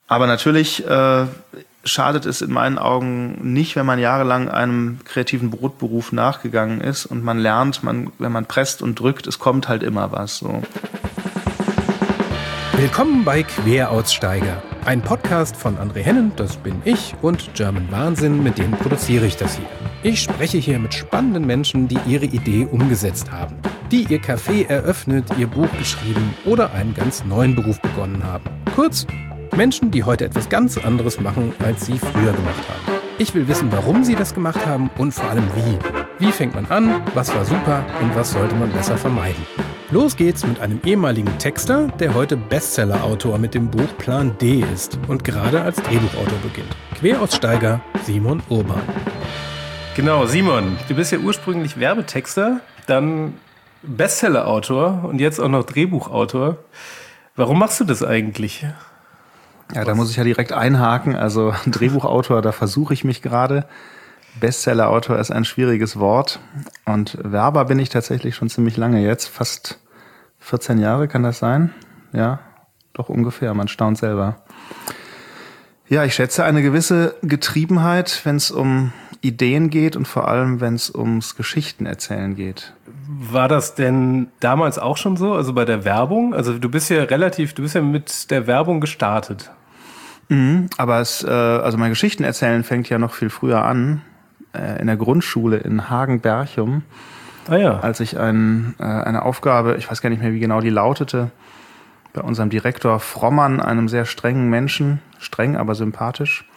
Aber natürlich schadet es in meinen Augen nicht, wenn man jahrelang einem kreativen Brotberuf nachgegangen ist und man lernt, wenn man presst und drückt, es kommt halt immer was. So. Willkommen bei Queraussteiger, ein Podcast von André Hennen, das bin ich, und German Wahnsinn, mit denen produziere ich das hier. Ich spreche hier mit spannenden Menschen, die ihre Idee umgesetzt haben, die ihr Café eröffnet, ihr Buch geschrieben oder einen ganz neuen Beruf begonnen haben. Kurz, Menschen, die heute etwas ganz anderes machen, als sie früher gemacht haben. Ich will wissen, warum sie das gemacht haben und vor allem wie. Wie fängt man an, was war super und was sollte man besser vermeiden? Los geht's mit einem ehemaligen Texter, der heute Bestseller-Autor mit dem Buch Plan D ist und gerade als Drehbuchautor beginnt. Queraussteiger Simon Urban. Genau, Simon, du bist ja ursprünglich Werbetexter, dann Bestseller-Autor und jetzt auch noch Drehbuchautor. Warum machst du das eigentlich? Ja, da muss ich ja direkt einhaken. Also Drehbuchautor, da versuche ich mich gerade. Bestseller-Autor ist ein schwieriges Wort. Und Werber bin ich tatsächlich schon ziemlich lange jetzt. Fast 14 Jahre kann das sein? Ja, doch ungefähr. Man staunt selber. Ja, ich schätze eine gewisse Getriebenheit, wenn es um Ideen geht und vor allem, wenn es ums Geschichtenerzählen geht. War das denn damals auch schon so? Also bei der Werbung? Also du bist ja mit der Werbung gestartet. Aber also mein Geschichtenerzählen fängt ja noch viel früher an. In der Grundschule in Hagen-Berchum. Ah ja. Als ich eine Aufgabe, ich weiß gar nicht mehr, wie genau die lautete, bei unserem Direktor Frommann, einem sehr strengen Menschen, streng, aber sympathisch,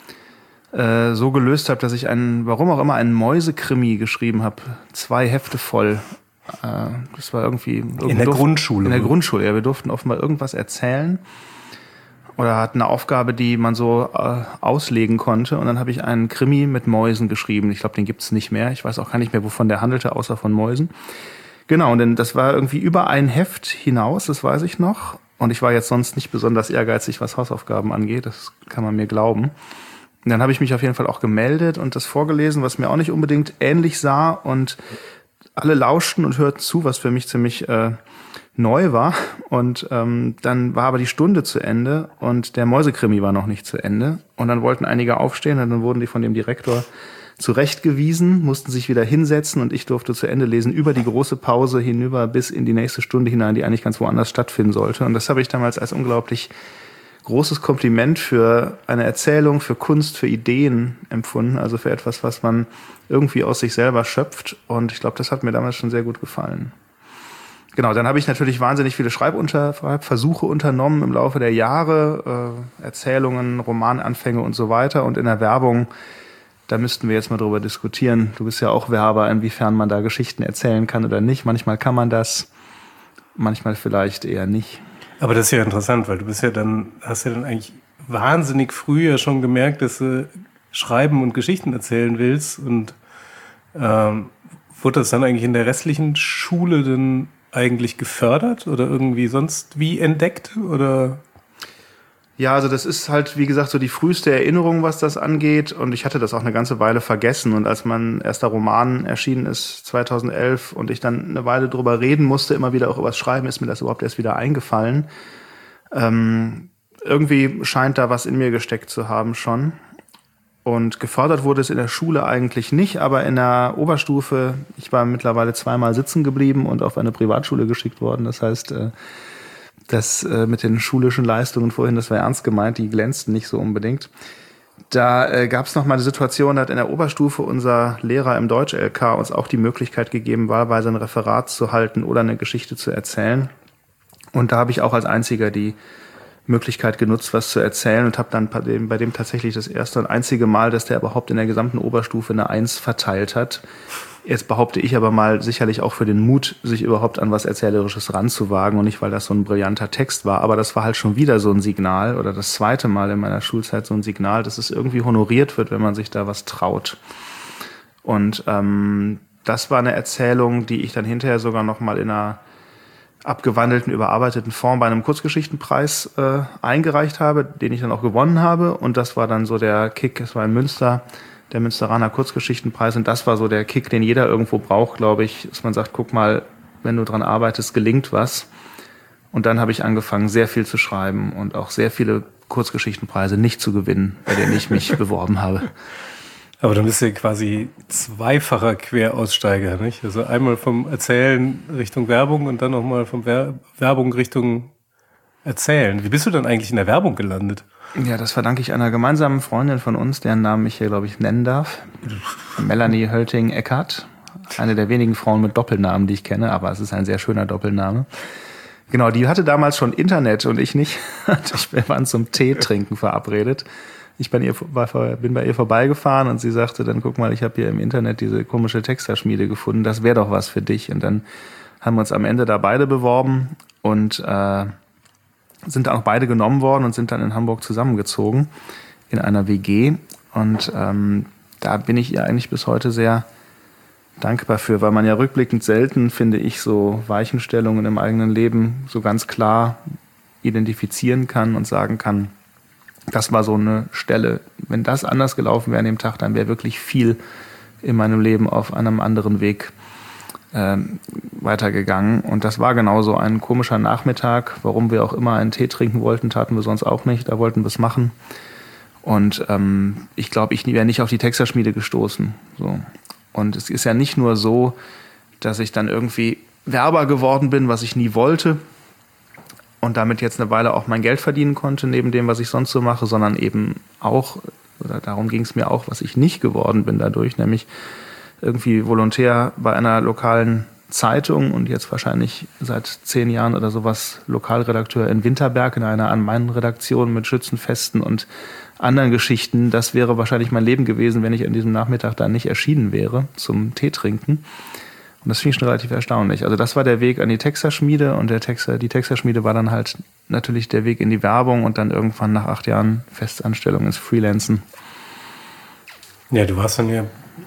so gelöst habe, dass ich warum auch immer, einen Mäusekrimi geschrieben habe. 2 Hefte voll. Das war irgendwie... In der Grundschule? In der Grundschule, ja. Wir durften offenbar irgendwas erzählen. Oder hatten eine Aufgabe, die man so auslegen konnte. Und dann habe ich einen Krimi mit Mäusen geschrieben. Ich glaube, den gibt's nicht mehr. Ich weiß auch gar nicht mehr, wovon der handelte, außer von Mäusen. Genau, und das war irgendwie über ein Heft hinaus, das weiß ich noch. Und ich war jetzt sonst nicht besonders ehrgeizig, was Hausaufgaben angeht. Das kann man mir glauben. Und dann habe ich mich auf jeden Fall auch gemeldet und das vorgelesen, was mir auch nicht unbedingt ähnlich sah. Und alle lauschten und hörten zu, was für mich ziemlich neu war. Und dann war aber die Stunde zu Ende und der Mäusekrimi war noch nicht zu Ende. Und dann wollten einige aufstehen und dann wurden die von dem Direktor zurechtgewiesen, mussten sich wieder hinsetzen und ich durfte zu Ende lesen über die große Pause hinüber bis in die nächste Stunde hinein, die eigentlich ganz woanders stattfinden sollte. Und das habe ich damals als unglaublich großes Kompliment für eine Erzählung, für Kunst, für Ideen empfunden. Also für etwas, was man irgendwie aus sich selber schöpft. Und ich glaube, das hat mir damals schon sehr gut gefallen. Genau, dann habe ich natürlich wahnsinnig viele Schreibversuche unternommen im Laufe der Jahre, Erzählungen, Romananfänge und so weiter. Und in der Werbung, da müssten wir jetzt mal drüber diskutieren. Du bist ja auch Werber, inwiefern man da Geschichten erzählen kann oder nicht. Manchmal kann man das, manchmal vielleicht eher nicht. Aber das ist ja interessant, weil hast ja dann eigentlich wahnsinnig früh ja schon gemerkt, dass du schreiben und Geschichten erzählen willst. Und wurde das dann eigentlich in der restlichen Schule dann eigentlich gefördert oder irgendwie sonst wie entdeckt oder? Ja, also das ist halt, wie gesagt, so die früheste Erinnerung, was das angeht. Und ich hatte das auch eine ganze Weile vergessen. Und als mein erster Roman erschienen ist, 2011, und ich dann eine Weile drüber reden musste, immer wieder auch übers Schreiben, ist mir das überhaupt erst wieder eingefallen. Irgendwie scheint da was in mir gesteckt zu haben schon. Und gefördert wurde es in der Schule eigentlich nicht, aber in der Oberstufe, ich war mittlerweile 2-mal sitzen geblieben und auf eine Privatschule geschickt worden. Das heißt, das mit den schulischen Leistungen vorhin, das war ernst gemeint, die glänzten nicht so unbedingt. Da gab es noch mal eine Situation, da hat in der Oberstufe unser Lehrer im Deutsch-LK uns auch die Möglichkeit gegeben, wahlweise ein Referat zu halten oder eine Geschichte zu erzählen. Und da habe ich auch als einziger die Möglichkeit genutzt, was zu erzählen und habe dann bei dem tatsächlich das erste und einzige Mal, dass der überhaupt in der gesamten Oberstufe eine 1 verteilt hat. Jetzt behaupte ich aber mal sicherlich auch für den Mut, sich überhaupt an was Erzählerisches ranzuwagen und nicht, weil das so ein brillanter Text war. Aber das war halt schon wieder so ein Signal oder das zweite Mal in meiner Schulzeit so ein Signal, dass es irgendwie honoriert wird, wenn man sich da was traut. Und das war eine Erzählung, die ich dann hinterher sogar noch mal in einer abgewandelten, überarbeiteten Form bei einem Kurzgeschichtenpreis eingereicht habe, den ich dann auch gewonnen habe. Und das war dann so der Kick, es war in Münster, der Münsteraner Kurzgeschichtenpreis. Und das war so der Kick, den jeder irgendwo braucht, glaube ich, dass man sagt, guck mal, wenn du dran arbeitest, gelingt was. Und dann habe ich angefangen, sehr viel zu schreiben und auch sehr viele Kurzgeschichtenpreise nicht zu gewinnen, bei denen ich mich beworben habe. Aber dann bist du ja quasi zweifacher Queraussteiger, nicht? Also einmal vom Erzählen Richtung Werbung und dann nochmal vom Werbung Richtung Erzählen. Wie bist du dann eigentlich in der Werbung gelandet? Ja, das verdanke ich einer gemeinsamen Freundin von uns, deren Namen ich hier, glaube ich, nennen darf. Melanie Hölting-Eckert. Eine der wenigen Frauen mit Doppelnamen, die ich kenne, aber es ist ein sehr schöner Doppelname. Genau, die hatte damals schon Internet und ich nicht. Wir waren zum Tee trinken verabredet. Ich bin bei ihr vorbeigefahren und sie sagte dann, guck mal, ich habe hier im Internet diese komische Texterschmiede gefunden, das wäre doch was für dich. Und dann haben wir uns am Ende da beide beworben und sind dann auch beide genommen worden und sind dann in Hamburg zusammengezogen in einer WG. Und da bin ich ihr eigentlich bis heute sehr dankbar für, weil man ja rückblickend selten, finde ich, so Weichenstellungen im eigenen Leben so ganz klar identifizieren kann und sagen kann, das war so eine Stelle. Wenn das anders gelaufen wäre an dem Tag, dann wäre wirklich viel in meinem Leben auf einem anderen Weg weitergegangen. Und das war genauso ein komischer Nachmittag. Warum wir auch immer einen Tee trinken wollten, taten wir sonst auch nicht. Da wollten wir es machen. Und ich glaube, ich wäre nicht auf die Texterschmiede gestoßen. So. Und es ist ja nicht nur so, dass ich dann irgendwie Werber geworden bin, was ich nie wollte und damit jetzt eine Weile auch mein Geld verdienen konnte, neben dem, was ich sonst so mache, sondern eben auch, oder darum ging es mir auch, was ich nicht geworden bin dadurch, nämlich irgendwie Volontär bei einer lokalen Zeitung und jetzt wahrscheinlich seit 10 Jahren oder sowas Lokalredakteur in Winterberg in einer An-Main-Redaktion mit Schützenfesten und anderen Geschichten. Das wäre wahrscheinlich mein Leben gewesen, wenn ich an diesem Nachmittag da nicht erschienen wäre zum Tee trinken. Und das finde ich schon relativ erstaunlich. Also das war der Weg an die Texterschmiede und die Texterschmiede war dann halt natürlich der Weg in die Werbung und dann irgendwann nach 8 Jahren Festanstellung ins Freelancen. Ja, du warst dann ja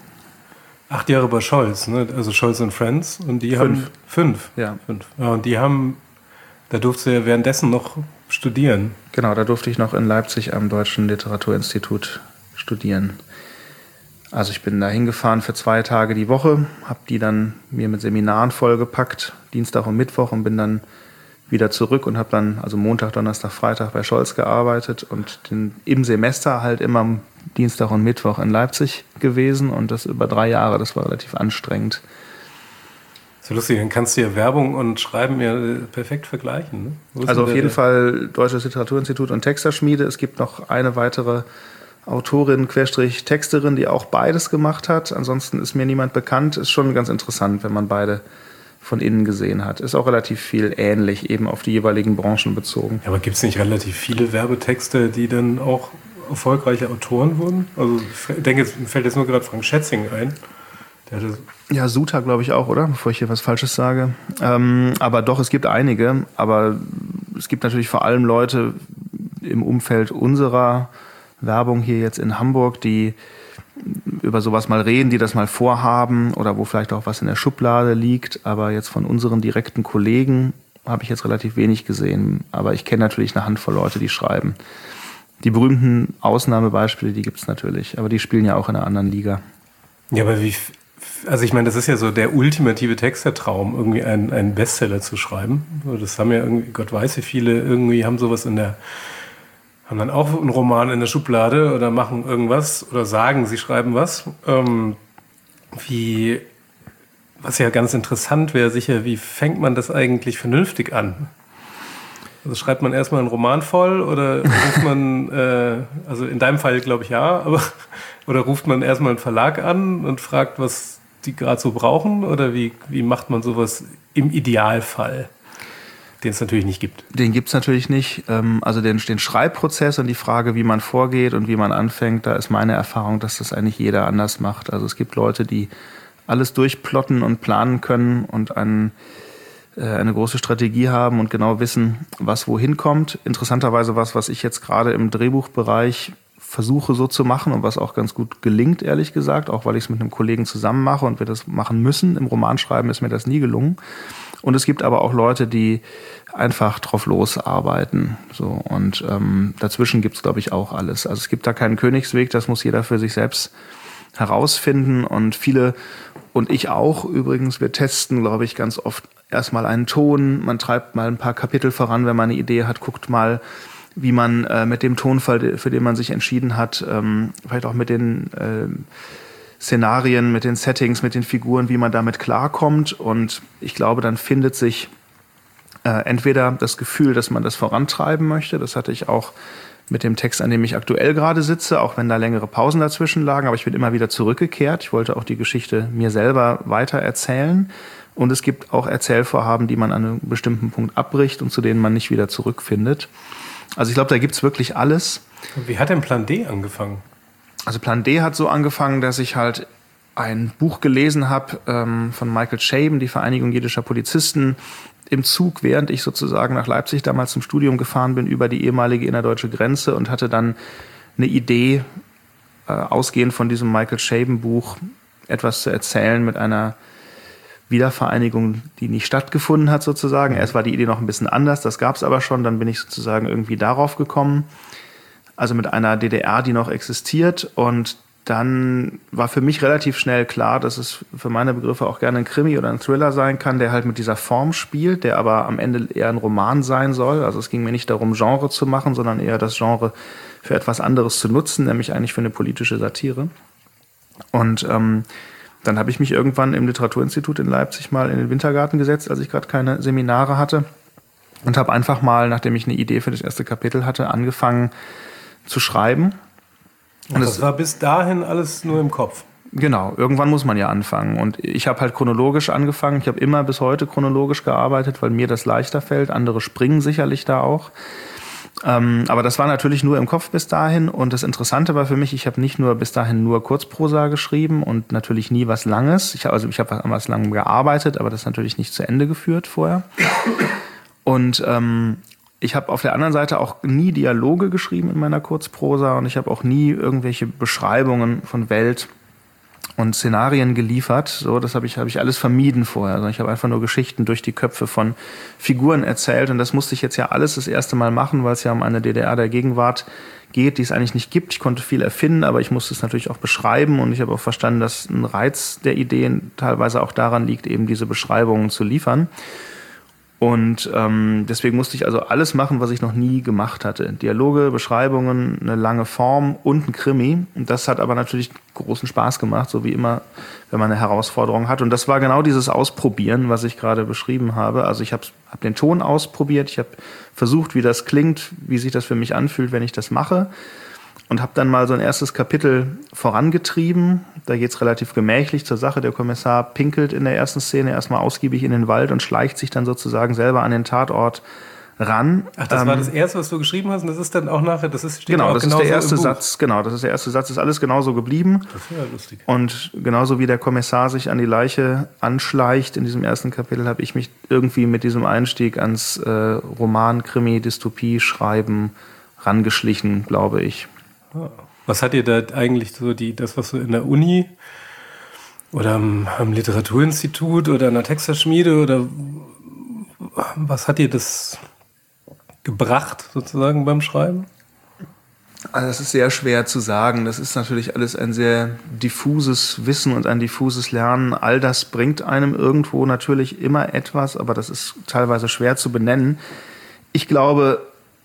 8 Jahre bei Scholz, ne? Also Scholz & Friends. Und die haben 5. Ja. 5. Ja, und die haben, da durfte du ja währenddessen noch studieren. Genau, da durfte ich noch in Leipzig am Deutschen Literaturinstitut studieren. Also ich bin da hingefahren für 2 Tage die Woche, habe die dann mir mit Seminaren vollgepackt, Dienstag und Mittwoch, und bin dann wieder zurück und habe dann also Montag, Donnerstag, Freitag bei Scholz gearbeitet und im Semester halt immer Dienstag und Mittwoch in Leipzig gewesen und das über 3 Jahre. Das war relativ anstrengend. So lustig, dann kannst du ja Werbung und Schreiben ja perfekt vergleichen. Ne? Also auf jeden Fall Deutsches Literaturinstitut und Texterschmiede. Es gibt noch eine weitere Autorin, Texterin, die auch beides gemacht hat. Ansonsten ist mir niemand bekannt. Ist schon ganz interessant, wenn man beide von innen gesehen hat. Ist auch relativ viel ähnlich, eben auf die jeweiligen Branchen bezogen. Ja, aber gibt es nicht relativ viele Werbetexte, die dann auch erfolgreiche Autoren wurden? Also ich denke, mir fällt jetzt nur gerade Frank Schätzing ein. Ja, Suta glaube ich auch, oder? Bevor ich hier was Falsches sage. Aber doch, es gibt einige. Aber es gibt natürlich vor allem Leute im Umfeld unserer Werbung hier jetzt in Hamburg, die über sowas mal reden, die das mal vorhaben oder wo vielleicht auch was in der Schublade liegt. Aber jetzt von unseren direkten Kollegen habe ich jetzt relativ wenig gesehen. Aber ich kenne natürlich eine Handvoll Leute, die schreiben. Die berühmten Ausnahmebeispiele, die gibt es natürlich. Aber die spielen ja auch in einer anderen Liga. Ja, aber also ich meine, das ist ja so der ultimative Textertraum, irgendwie einen Bestseller zu schreiben. Das haben ja irgendwie, Gott weiß wie viele, irgendwie haben sowas haben dann auch einen Roman in der Schublade oder machen irgendwas oder sagen, sie schreiben was. Was ja ganz interessant wäre, sicher, wie fängt man das eigentlich vernünftig an? Also schreibt man erstmal einen Roman voll oder ruft man, also in deinem Fall glaube ich ja, oder ruft man erstmal einen Verlag an und fragt, was die gerade so brauchen? Oder wie macht man sowas im Idealfall? Den es natürlich nicht gibt. Den gibt es natürlich nicht. Also den Schreibprozess und die Frage, wie man vorgeht und wie man anfängt, da ist meine Erfahrung, dass das eigentlich jeder anders macht. Also es gibt Leute, die alles durchplotten und planen können und eine große Strategie haben und genau wissen, was wohin kommt. Interessanterweise was ich jetzt gerade im Drehbuchbereich versuche so zu machen und was auch ganz gut gelingt, ehrlich gesagt, auch weil ich es mit einem Kollegen zusammen mache und wir das machen müssen. Im Romanschreiben ist mir das nie gelungen. Und es gibt aber auch Leute, die einfach drauf losarbeiten. So, und dazwischen gibt es, glaube ich, auch alles. Also es gibt da keinen Königsweg, das muss jeder für sich selbst herausfinden. Und viele, und ich auch übrigens, wir testen, glaube ich, ganz oft erstmal einen Ton. Man treibt mal ein paar Kapitel voran, wenn man eine Idee hat, guckt mal, wie man mit dem Tonfall, für den man sich entschieden hat, vielleicht auch mit den Szenarien, mit den Settings, mit den Figuren, wie man damit klarkommt. Und ich glaube, dann findet sich entweder das Gefühl, dass man das vorantreiben möchte. Das hatte ich auch mit dem Text, an dem ich aktuell gerade sitze, auch wenn da längere Pausen dazwischen lagen. Aber ich bin immer wieder zurückgekehrt. Ich wollte auch die Geschichte mir selber weiter erzählen. Und es gibt auch Erzählvorhaben, die man an einem bestimmten Punkt abbricht und zu denen man nicht wieder zurückfindet. Also ich glaube, da gibt's wirklich alles. Wie hat denn Plan D angefangen? Also Plan D hat so angefangen, dass ich halt ein Buch gelesen habe von Michael Chabon, die Vereinigung jiddischer Polizisten, im Zug, während ich sozusagen nach Leipzig damals zum Studium gefahren bin, über die ehemalige innerdeutsche Grenze und hatte dann eine Idee, ausgehend von diesem Michael Chabon-Buch, etwas zu erzählen mit einer Wiedervereinigung, die nicht stattgefunden hat sozusagen. Erst war die Idee noch ein bisschen anders, das gab es aber schon, dann bin ich sozusagen irgendwie darauf gekommen. Also mit einer DDR, die noch existiert, und dann war für mich relativ schnell klar, dass es für meine Begriffe auch gerne ein Krimi oder ein Thriller sein kann, der halt mit dieser Form spielt, der aber am Ende eher ein Roman sein soll. Also es ging mir nicht darum, Genre zu machen, sondern eher das Genre für etwas anderes zu nutzen, nämlich eigentlich für eine politische Satire. Und dann habe ich mich irgendwann im Literaturinstitut in Leipzig mal in den Wintergarten gesetzt, als ich gerade keine Seminare hatte, und habe einfach mal, nachdem ich eine Idee für das erste Kapitel hatte, angefangen zu schreiben. Und das war bis dahin alles nur im Kopf? Genau, irgendwann muss man ja anfangen. Und ich habe halt chronologisch angefangen. Ich habe immer bis heute chronologisch gearbeitet, weil mir das leichter fällt. Andere springen sicherlich da auch. Aber das war natürlich nur im Kopf bis dahin. Und das Interessante war für mich, ich habe nicht nur bis dahin nur Kurzprosa geschrieben und natürlich nie was Langes. Ich habe an was Langem gearbeitet, aber das natürlich nicht zu Ende geführt vorher. Und ich habe auf der anderen Seite auch nie Dialoge geschrieben in meiner Kurzprosa, und ich habe auch nie irgendwelche Beschreibungen von Welt und Szenarien geliefert. So, das habe ich alles vermieden vorher. Also ich habe einfach nur Geschichten durch die Köpfe von Figuren erzählt, und das musste ich jetzt ja alles das erste Mal machen, weil es ja um eine DDR der Gegenwart geht, die es eigentlich nicht gibt. Ich konnte viel erfinden, aber ich musste es natürlich auch beschreiben, und ich habe auch verstanden, dass ein Reiz der Ideen teilweise auch daran liegt, eben diese Beschreibungen zu liefern. Und deswegen musste ich also alles machen, was ich noch nie gemacht hatte. Dialoge, Beschreibungen, eine lange Form und ein Krimi. Und das hat aber natürlich großen Spaß gemacht, so wie immer, wenn man eine Herausforderung hat. Und das war genau dieses Ausprobieren, was ich gerade beschrieben habe. Also ich habe den Ton ausprobiert, ich habe versucht, wie das klingt, wie sich das für mich anfühlt, wenn ich das mache. Und habe dann mal so ein erstes Kapitel vorangetrieben. Da geht es relativ gemächlich zur Sache. Der Kommissar pinkelt in der ersten Szene erstmal ausgiebig in den Wald und schleicht sich dann sozusagen selber an den Tatort ran. Ach, das war das Erste, was du geschrieben hast, und das ist dann auch nachher, das ist genau, auch das ist der erste Satz. Genau, das ist der erste Satz. Ist alles genauso geblieben. Das ist ja lustig. Und genauso wie der Kommissar sich an die Leiche anschleicht in diesem ersten Kapitel, habe ich mich irgendwie mit diesem Einstieg ans Roman, Krimi, Dystopie, Schreiben rangeschlichen, glaube ich. Was hat dir da eigentlich so das, was du in der Uni oder am Literaturinstitut oder in der Texterschmiede, oder was hat dir das gebracht sozusagen beim Schreiben? Also das ist sehr schwer zu sagen. Das ist natürlich alles ein sehr diffuses Wissen und ein diffuses Lernen. All das bringt einem irgendwo natürlich immer etwas, aber das ist teilweise schwer zu benennen. Ich glaube,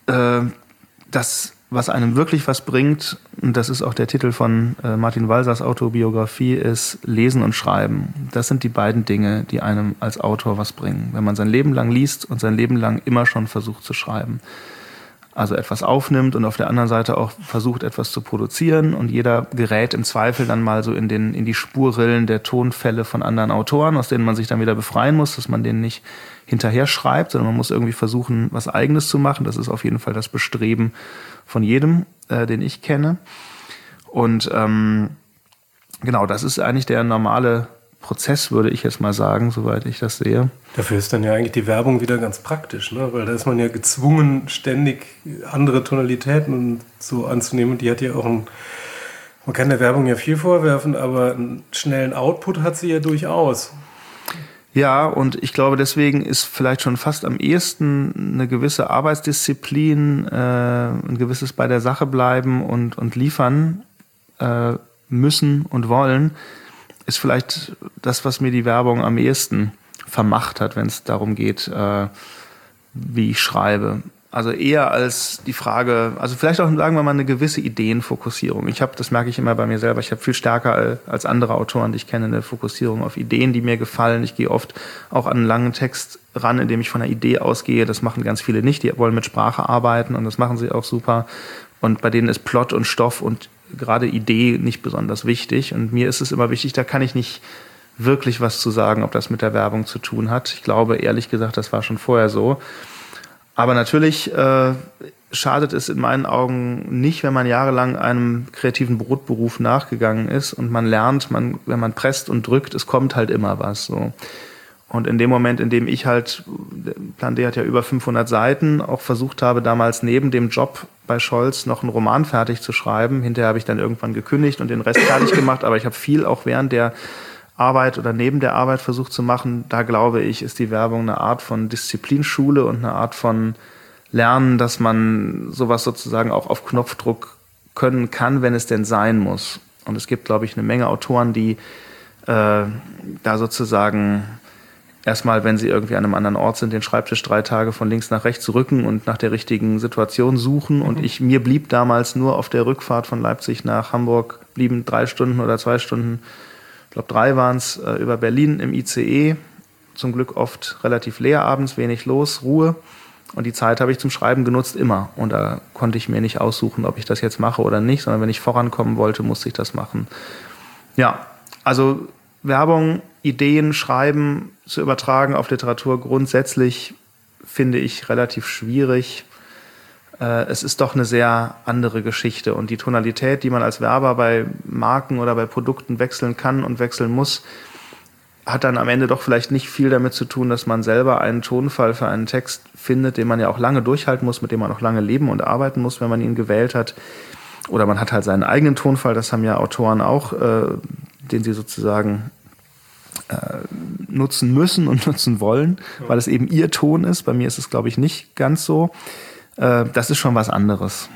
dass was einem wirklich was bringt, und das ist auch der Titel von Martin Walsers Autobiografie, ist Lesen und Schreiben. Das sind die beiden Dinge, die einem als Autor was bringen. Wenn man sein Leben lang liest und sein Leben lang immer schon versucht zu schreiben. Also etwas aufnimmt und auf der anderen Seite auch versucht, etwas zu produzieren, und jeder gerät im Zweifel dann mal so in die Spurrillen der Tonfälle von anderen Autoren, aus denen man sich dann wieder befreien muss, dass man denen nicht hinterher schreibt, sondern man muss irgendwie versuchen, was Eigenes zu machen. Das ist auf jeden Fall das Bestreben von jedem, den ich kenne. Und genau, das ist eigentlich der normale Prozess, würde ich jetzt mal sagen, soweit ich das sehe. Dafür ist dann ja eigentlich die Werbung wieder ganz praktisch, ne? Weil da ist man ja gezwungen, ständig andere Tonalitäten und so anzunehmen. Und die hat ja auch man kann der Werbung ja viel vorwerfen, aber einen schnellen Output hat sie ja durchaus. Ja, und ich glaube, deswegen ist vielleicht schon fast am ehesten eine gewisse Arbeitsdisziplin, ein gewisses bei der Sache bleiben und liefern müssen und wollen, ist vielleicht das, was mir die Werbung am ehesten vermacht hat, wenn es darum geht, wie ich schreibe. Also eher als die Frage, also vielleicht auch, sagen wir mal, eine gewisse Ideenfokussierung. Das merke ich immer bei mir selber, ich habe viel stärker als andere Autoren, die ich kenne, eine Fokussierung auf Ideen, die mir gefallen. Ich gehe oft auch an einen langen Text ran, indem ich von einer Idee ausgehe. Das machen ganz viele nicht, die wollen mit Sprache arbeiten und das machen sie auch super. Und bei denen ist Plot und Stoff und gerade Idee nicht besonders wichtig. Und mir ist es immer wichtig, da kann ich nicht wirklich was zu sagen, ob das mit der Werbung zu tun hat. Ich glaube, ehrlich gesagt, das war schon vorher so. Aber natürlich schadet es in meinen Augen nicht, wenn man jahrelang einem kreativen Brotberuf nachgegangen ist und man lernt, wenn man presst und drückt, es kommt halt immer was. So. Und in dem Moment, in dem ich halt, Plan D hat ja über 500 Seiten, auch versucht habe, damals neben dem Job bei Scholz noch einen Roman fertig zu schreiben. Hinterher habe ich dann irgendwann gekündigt und den Rest fertig gemacht, aber ich habe viel auch während der Arbeit oder neben der Arbeit versucht zu machen. Da glaube ich, ist die Werbung eine Art von Disziplinschule und eine Art von Lernen, dass man sowas sozusagen auch auf Knopfdruck können kann, wenn es denn sein muss. Und es gibt, glaube ich, eine Menge Autoren, die da sozusagen erstmal, wenn sie irgendwie an einem anderen Ort sind, den Schreibtisch 3 Tage von links nach rechts rücken und nach der richtigen Situation suchen. Und mir blieb damals nur auf der Rückfahrt von Leipzig nach Hamburg, blieben 3 Stunden oder 2 Stunden, ich glaube 3 waren es, über Berlin im ICE. Zum Glück oft relativ leer abends, wenig los, Ruhe. Und die Zeit habe ich zum Schreiben genutzt, immer. Und da konnte ich mir nicht aussuchen, ob ich das jetzt mache oder nicht, sondern wenn ich vorankommen wollte, musste ich das machen. Ja, also Werbung, Ideen, Schreiben zu übertragen auf Literatur grundsätzlich finde ich relativ schwierig. Es ist doch eine sehr andere Geschichte. Und die Tonalität, die man als Werber bei Marken oder bei Produkten wechseln kann und wechseln muss, hat dann am Ende doch vielleicht nicht viel damit zu tun, dass man selber einen Tonfall für einen Text findet, den man ja auch lange durchhalten muss, mit dem man auch lange leben und arbeiten muss, wenn man ihn gewählt hat. Oder man hat halt seinen eigenen Tonfall, das haben ja Autoren auch, den sie sozusagen nutzen müssen und nutzen wollen, weil es eben ihr Ton ist. Bei mir ist es, glaube ich, nicht ganz so. Das ist schon was anderes.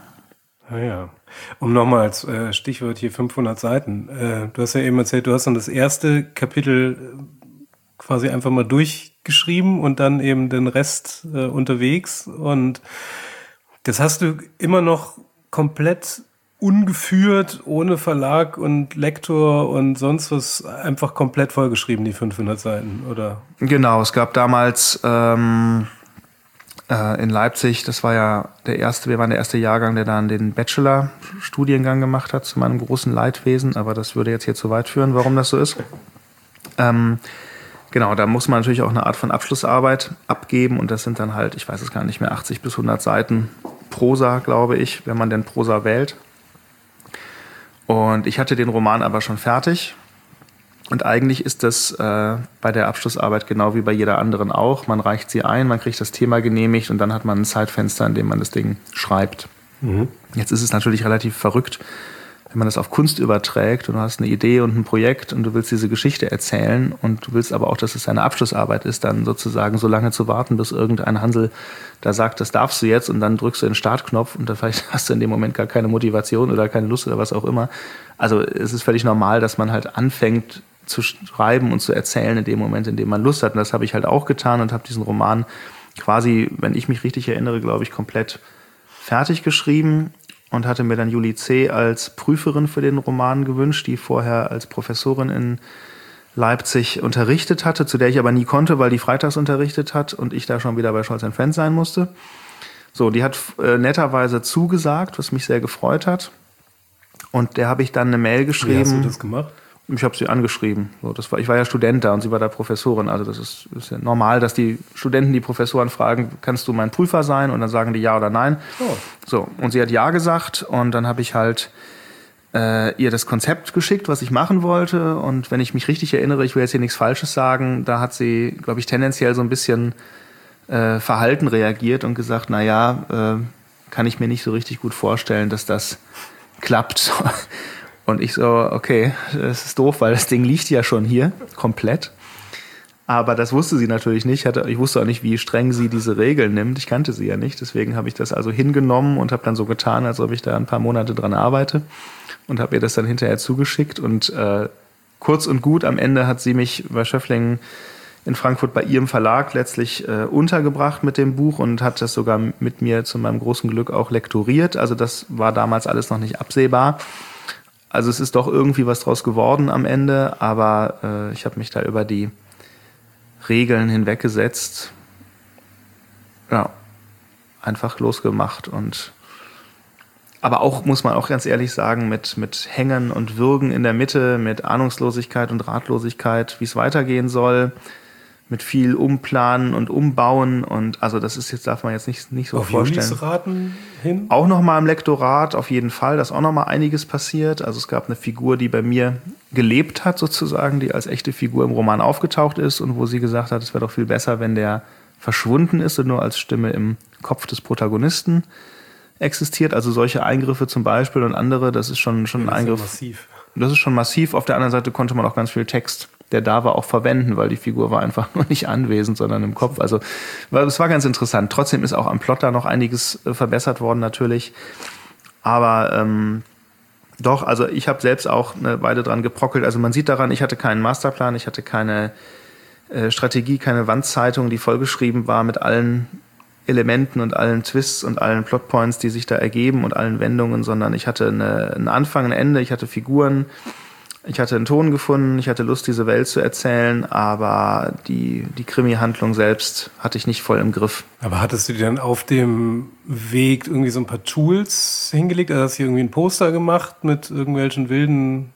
Ja. Um nochmal als Stichwort hier 500 Seiten. Du hast ja eben erzählt, du hast dann das erste Kapitel quasi einfach mal durchgeschrieben und dann eben den Rest unterwegs. Und das hast du immer noch komplett ungeführt, ohne Verlag und Lektor und sonst was, einfach komplett vollgeschrieben, die 500 Seiten, oder? Genau, es gab damals in Leipzig, das war ja wir waren der erste Jahrgang, der dann den Bachelor-Studiengang gemacht hat, zu meinem großen Leidwesen, aber das würde jetzt hier zu weit führen, warum das so ist. Genau, da muss man natürlich auch eine Art von Abschlussarbeit abgeben und das sind dann halt, ich weiß es gar nicht mehr, 80 bis 100 Seiten Prosa, glaube ich, wenn man denn Prosa wählt. Und ich hatte den Roman aber schon fertig. Und eigentlich ist das bei der Abschlussarbeit genau wie bei jeder anderen auch. Man reicht sie ein, man kriegt das Thema genehmigt und dann hat man ein Zeitfenster, in dem man das Ding schreibt. Mhm. Jetzt ist es natürlich relativ verrückt, wenn man das auf Kunst überträgt und du hast eine Idee und ein Projekt und du willst diese Geschichte erzählen und du willst aber auch, dass es deine Abschlussarbeit ist, dann sozusagen so lange zu warten, bis irgendein Hansel da sagt, das darfst du jetzt und dann drückst du den Startknopf und dann vielleicht hast du in dem Moment gar keine Motivation oder keine Lust oder was auch immer. Also es ist völlig normal, dass man halt anfängt zu schreiben und zu erzählen in dem Moment, in dem man Lust hat. Und das habe ich halt auch getan und habe diesen Roman quasi, wenn ich mich richtig erinnere, glaube ich, komplett fertig geschrieben und hatte mir dann Julie C. als Prüferin für den Roman gewünscht, die vorher als Professorin in Leipzig unterrichtet hatte, zu der ich aber nie konnte, weil die freitags unterrichtet hat und ich da schon wieder bei Scholz & Friends sein musste. So, die hat netterweise zugesagt, was mich sehr gefreut hat. Und der habe ich dann eine Mail geschrieben. Wie hast du das gemacht? Ich habe sie angeschrieben. So, ich war ja Student da und sie war da Professorin. Also das ist ja normal, dass die Studenten die Professoren fragen, kannst du mein Prüfer sein? Und dann sagen die ja oder nein. Oh. So, und sie hat ja gesagt und dann habe ich halt ihr das Konzept geschickt, was ich machen wollte. Und wenn ich mich richtig erinnere, ich will jetzt hier nichts Falsches sagen, da hat sie, glaube ich, tendenziell so ein bisschen verhalten reagiert und gesagt, kann ich mir nicht so richtig gut vorstellen, dass das klappt. Und ich so, okay, das ist doof, weil das Ding liegt ja schon hier, komplett. Aber das wusste sie natürlich nicht. Ich wusste auch nicht, wie streng sie diese Regeln nimmt. Ich kannte sie ja nicht. Deswegen habe ich das also hingenommen und habe dann so getan, als ob ich da ein paar Monate dran arbeite. Und habe ihr das dann hinterher zugeschickt. Und kurz und gut, am Ende hat sie mich bei Schöffling in Frankfurt bei ihrem Verlag letztlich untergebracht mit dem Buch und hat das sogar mit mir zu meinem großen Glück auch lektoriert. Also das war damals alles noch nicht absehbar. Also es ist doch irgendwie was draus geworden am Ende, aber ich habe mich da über die Regeln hinweggesetzt. Ja, einfach losgemacht aber auch, muss man auch ganz ehrlich sagen, mit Hängen und Würgen in der Mitte, mit Ahnungslosigkeit und Ratlosigkeit, wie es weitergehen soll, mit viel Umplanen und Umbauen und also das ist jetzt, darf man jetzt nicht so vorstellen. Auf Julis Raten hin? Auch nochmal im Lektorat, auf jeden Fall, da ist auch nochmal einiges passiert. Also es gab eine Figur, die bei mir gelebt hat sozusagen, die als echte Figur im Roman aufgetaucht ist und wo sie gesagt hat, es wäre doch viel besser, wenn der verschwunden ist und nur als Stimme im Kopf des Protagonisten existiert. Also solche Eingriffe zum Beispiel und andere, das ist schon ein Eingriff. Massiv. Das ist schon massiv. Auf der anderen Seite konnte man auch ganz viel Text, der da war, auch verwenden, weil die Figur war einfach nur nicht anwesend, sondern im Kopf. Also es war ganz interessant. Trotzdem ist auch am Plot da noch einiges verbessert worden natürlich. Aber doch, also ich habe selbst auch eine Weile dran geprockelt. Also man sieht daran, ich hatte keinen Masterplan, ich hatte keine Strategie, keine Wandzeitung, die vollgeschrieben war mit allen Elementen und allen Twists und allen Plotpoints, die sich da ergeben und allen Wendungen, sondern ich hatte einen Anfang, ein Ende, ich hatte Figuren, ich hatte einen Ton gefunden, ich hatte Lust, diese Welt zu erzählen, aber die Krimi-Handlung selbst hatte ich nicht voll im Griff. Aber hattest du dir dann auf dem Weg irgendwie so ein paar Tools hingelegt? Also hast du irgendwie ein Poster gemacht mit irgendwelchen wilden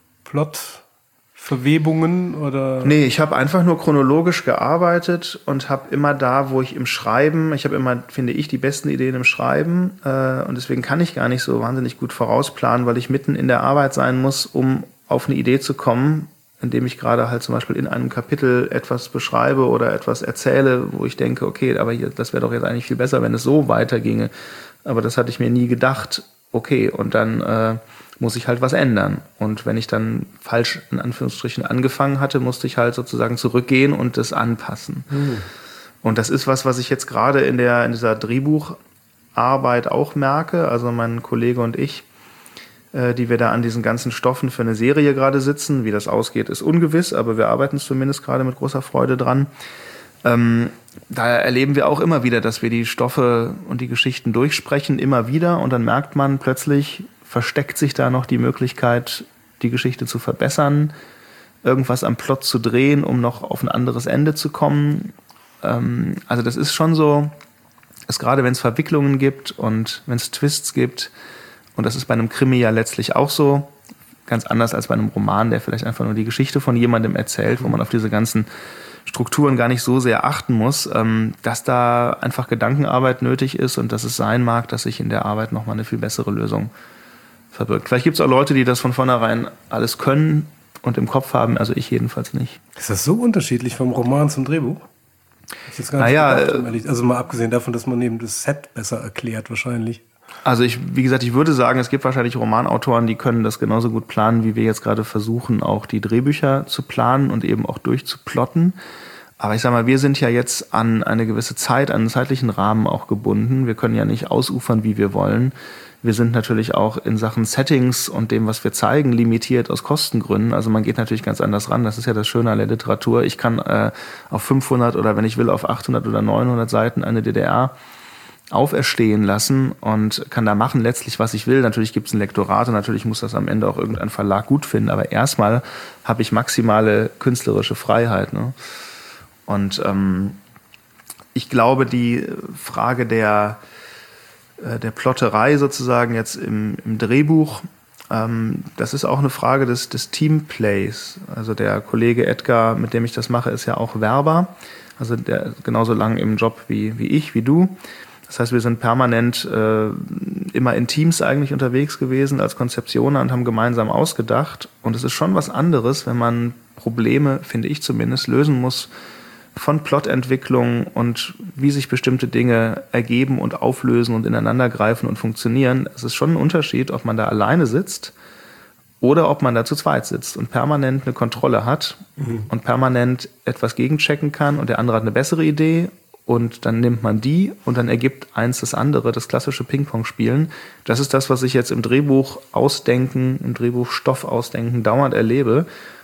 Plot-Verwebungen oder? Nee, ich habe einfach nur chronologisch gearbeitet und habe immer da, wo ich im Schreiben, ich habe immer, finde ich, die besten Ideen im Schreiben und deswegen kann ich gar nicht so wahnsinnig gut vorausplanen, weil ich mitten in der Arbeit sein muss, um auf eine Idee zu kommen, indem ich gerade halt zum Beispiel in einem Kapitel etwas beschreibe oder etwas erzähle, wo ich denke, okay, aber hier, das wäre doch jetzt eigentlich viel besser, wenn es so weiterginge. Aber das hatte ich mir nie gedacht. Okay, und dann muss ich halt was ändern. Und wenn ich dann falsch, in Anführungsstrichen, angefangen hatte, musste ich halt sozusagen zurückgehen und das anpassen. Und das ist was ich jetzt gerade in dieser Drehbucharbeit auch merke. Also mein Kollege und ich, die wir da an diesen ganzen Stoffen für eine Serie gerade sitzen. Wie das ausgeht, ist ungewiss, aber wir arbeiten zumindest gerade mit großer Freude dran. Da erleben wir auch immer wieder, dass wir die Stoffe und die Geschichten durchsprechen, immer wieder. Und dann merkt man plötzlich, versteckt sich da noch die Möglichkeit, die Geschichte zu verbessern, irgendwas am Plot zu drehen, um noch auf ein anderes Ende zu kommen. Also das ist schon so, dass gerade wenn es Verwicklungen gibt und wenn es Twists gibt, und das ist bei einem Krimi ja letztlich auch so, ganz anders als bei einem Roman, der vielleicht einfach nur die Geschichte von jemandem erzählt, wo man auf diese ganzen Strukturen gar nicht so sehr achten muss, dass da einfach Gedankenarbeit nötig ist und dass es sein mag, dass sich in der Arbeit nochmal eine viel bessere Lösung verbirgt. Vielleicht gibt es auch Leute, die das von vornherein alles können und im Kopf haben, also ich jedenfalls nicht. Ist das so unterschiedlich vom Roman zum Drehbuch? Ich jetzt gar nicht gedacht, also mal abgesehen davon, dass man eben das Set besser erklärt wahrscheinlich. Also wie gesagt, ich würde sagen, es gibt wahrscheinlich Romanautoren, die können das genauso gut planen, wie wir jetzt gerade versuchen, auch die Drehbücher zu planen und eben auch durchzuplotten. Aber ich sag mal, wir sind ja jetzt an eine gewisse Zeit, an einen zeitlichen Rahmen auch gebunden. Wir können ja nicht ausufern, wie wir wollen. Wir sind natürlich auch in Sachen Settings und dem, was wir zeigen, limitiert aus Kostengründen. Also man geht natürlich ganz anders ran. Das ist ja das Schöne an der Literatur. Ich kann auf 500 oder wenn ich will auf 800 oder 900 Seiten eine DDR auferstehen lassen und kann da machen letztlich, was ich will. Natürlich gibt es ein Lektorat und natürlich muss das am Ende auch irgendein Verlag gut finden, aber erstmal habe ich maximale künstlerische Freiheit. Ne? Und ich glaube, die Frage der Plotterei sozusagen jetzt im Drehbuch, das ist auch eine Frage des Teamplays. Also der Kollege Edgar, mit dem ich das mache, ist ja auch Werber, also der genauso lang im Job wie ich, wie du. Das heißt, wir sind permanent immer in Teams eigentlich unterwegs gewesen als Konzeptioner und haben gemeinsam ausgedacht. Und es ist schon was anderes, wenn man Probleme, finde ich zumindest, lösen muss von Plotentwicklung und wie sich bestimmte Dinge ergeben und auflösen und ineinandergreifen und funktionieren. Es ist schon ein Unterschied, ob man da alleine sitzt oder ob man da zu zweit sitzt und permanent eine Kontrolle hat und permanent etwas gegenchecken kann und der andere hat eine bessere Idee. Und dann nimmt man die und dann ergibt eins das andere, das klassische Ping-Pong-Spielen. Das ist das, was ich jetzt im Drehbuch ausdenken, im Drehbuchstoff ausdenken dauernd erlebe,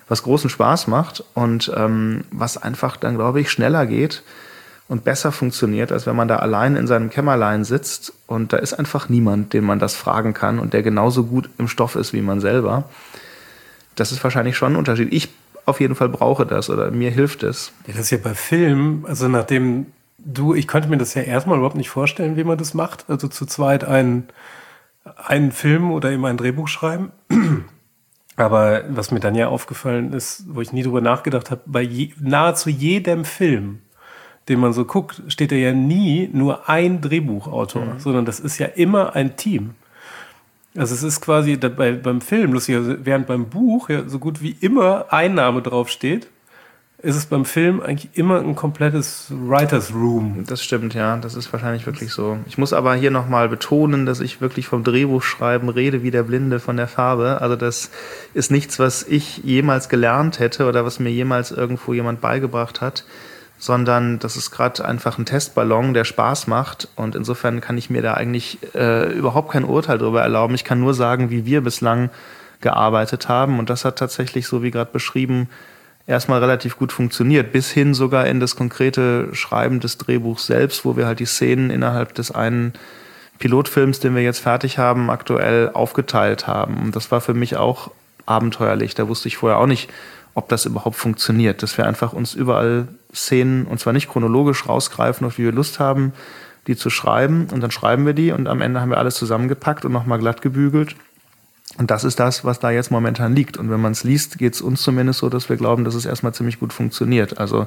was großen Spaß macht und was einfach dann, glaube ich, schneller geht und besser funktioniert, als wenn man da allein in seinem Kämmerlein sitzt und da ist einfach niemand, den man das fragen kann und der genauso gut im Stoff ist wie man selber. Das ist wahrscheinlich schon ein Unterschied. Ich auf jeden Fall brauche das oder mir hilft es. Ja, das ist ja bei Filmen, also nachdem ich könnte mir das ja erstmal überhaupt nicht vorstellen, wie man das macht, also zu zweit einen Film oder eben ein Drehbuch schreiben. Aber was mir dann ja aufgefallen ist, wo ich nie drüber nachgedacht habe, bei nahezu jedem Film, den man so guckt, steht da ja nie nur ein Drehbuchautor, sondern das ist ja immer ein Team. Also es ist quasi beim Film, lustigerweise, während beim Buch ja so gut wie immer ein Name draufsteht, ist es beim Film eigentlich immer ein komplettes Writers Room. Das stimmt, ja. Das ist wahrscheinlich wirklich so. Ich muss aber hier nochmal betonen, dass ich wirklich vom Drehbuchschreiben rede wie der Blinde von der Farbe. Also das ist nichts, was ich jemals gelernt hätte oder was mir jemals irgendwo jemand beigebracht hat, sondern das ist gerade einfach ein Testballon, der Spaß macht. Und insofern kann ich mir da eigentlich überhaupt kein Urteil darüber erlauben. Ich kann nur sagen, wie wir bislang gearbeitet haben. Und das hat tatsächlich, so wie gerade beschrieben, erstmal relativ gut funktioniert, bis hin sogar in das konkrete Schreiben des Drehbuchs selbst, wo wir halt die Szenen innerhalb des einen Pilotfilms, den wir jetzt fertig haben, aktuell aufgeteilt haben. Und das war für mich auch abenteuerlich. Da wusste ich vorher auch nicht, ob das überhaupt funktioniert, dass wir einfach uns überall Szenen, und zwar nicht chronologisch rausgreifen, auf wie wir Lust haben, die zu schreiben. Und dann schreiben wir die und am Ende haben wir alles zusammengepackt und nochmal glatt gebügelt. Und das ist das, was da jetzt momentan liegt. Und wenn man es liest, geht es uns zumindest so, dass wir glauben, dass es erstmal ziemlich gut funktioniert. Also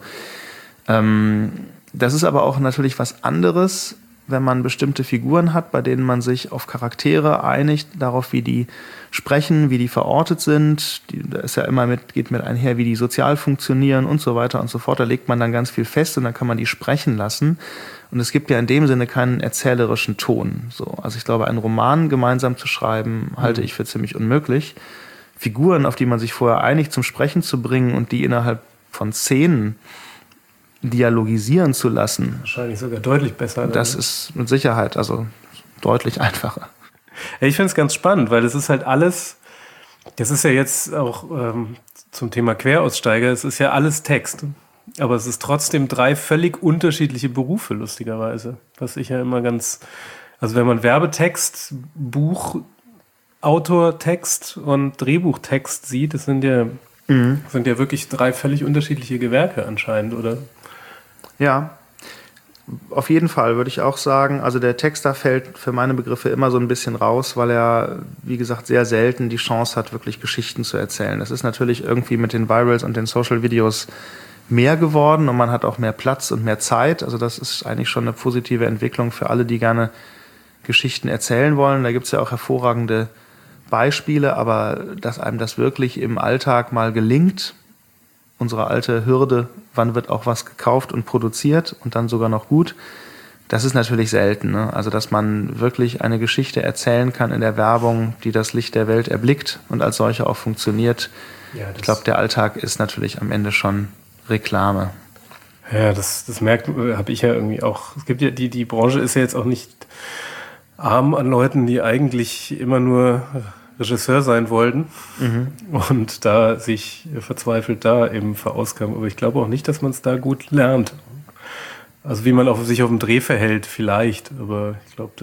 das ist aber auch natürlich was anderes, wenn man bestimmte Figuren hat, bei denen man sich auf Charaktere einigt, darauf, wie die sprechen, wie die verortet sind. Da ist ja immer geht mit einher, wie die sozial funktionieren und so weiter und so fort. Da legt man dann ganz viel fest und dann kann man die sprechen lassen. Und es gibt ja in dem Sinne keinen erzählerischen Ton. So, also ich glaube, einen Roman gemeinsam zu schreiben, halte ich für ziemlich unmöglich. Figuren, auf die man sich vorher einigt, zum Sprechen zu bringen und die innerhalb von Szenen dialogisieren zu lassen. Wahrscheinlich sogar deutlich besser. Das ist mit Sicherheit also deutlich einfacher. Ja, ich finde es ganz spannend, weil das ist halt alles, das ist ja jetzt auch zum Thema Queraussteiger, es ist ja alles Text. Aber es ist trotzdem 3 völlig unterschiedliche Berufe, lustigerweise. Was ich ja immer also wenn man Werbetext, Buchautortext und Drehbuchtext sieht, das sind ja wirklich 3 völlig unterschiedliche Gewerke anscheinend, oder? Ja, auf jeden Fall würde ich auch sagen, also der Texter fällt für meine Begriffe immer so ein bisschen raus, weil er, wie gesagt, sehr selten die Chance hat, wirklich Geschichten zu erzählen. Das ist natürlich irgendwie mit den Virals und den Social Videos mehr geworden und man hat auch mehr Platz und mehr Zeit. Also das ist eigentlich schon eine positive Entwicklung für alle, die gerne Geschichten erzählen wollen. Da gibt es ja auch hervorragende Beispiele, aber dass einem das wirklich im Alltag mal gelingt, unsere alte Hürde, wann wird auch was gekauft und produziert und dann sogar noch gut, das ist natürlich selten. Ne? Also dass man wirklich eine Geschichte erzählen kann in der Werbung, die das Licht der Welt erblickt und als solche auch funktioniert. Ja, ich glaube, der Alltag ist natürlich am Ende schon Reklame. Ja, das habe ich ja irgendwie auch. Es gibt ja die Branche ist ja jetzt auch nicht arm an Leuten, die eigentlich immer nur Regisseur sein wollten und da sich verzweifelt da eben verausgaben. Aber ich glaube auch nicht, dass man es da gut lernt. Also wie man auch sich auf dem Dreh verhält vielleicht, aber ich glaube,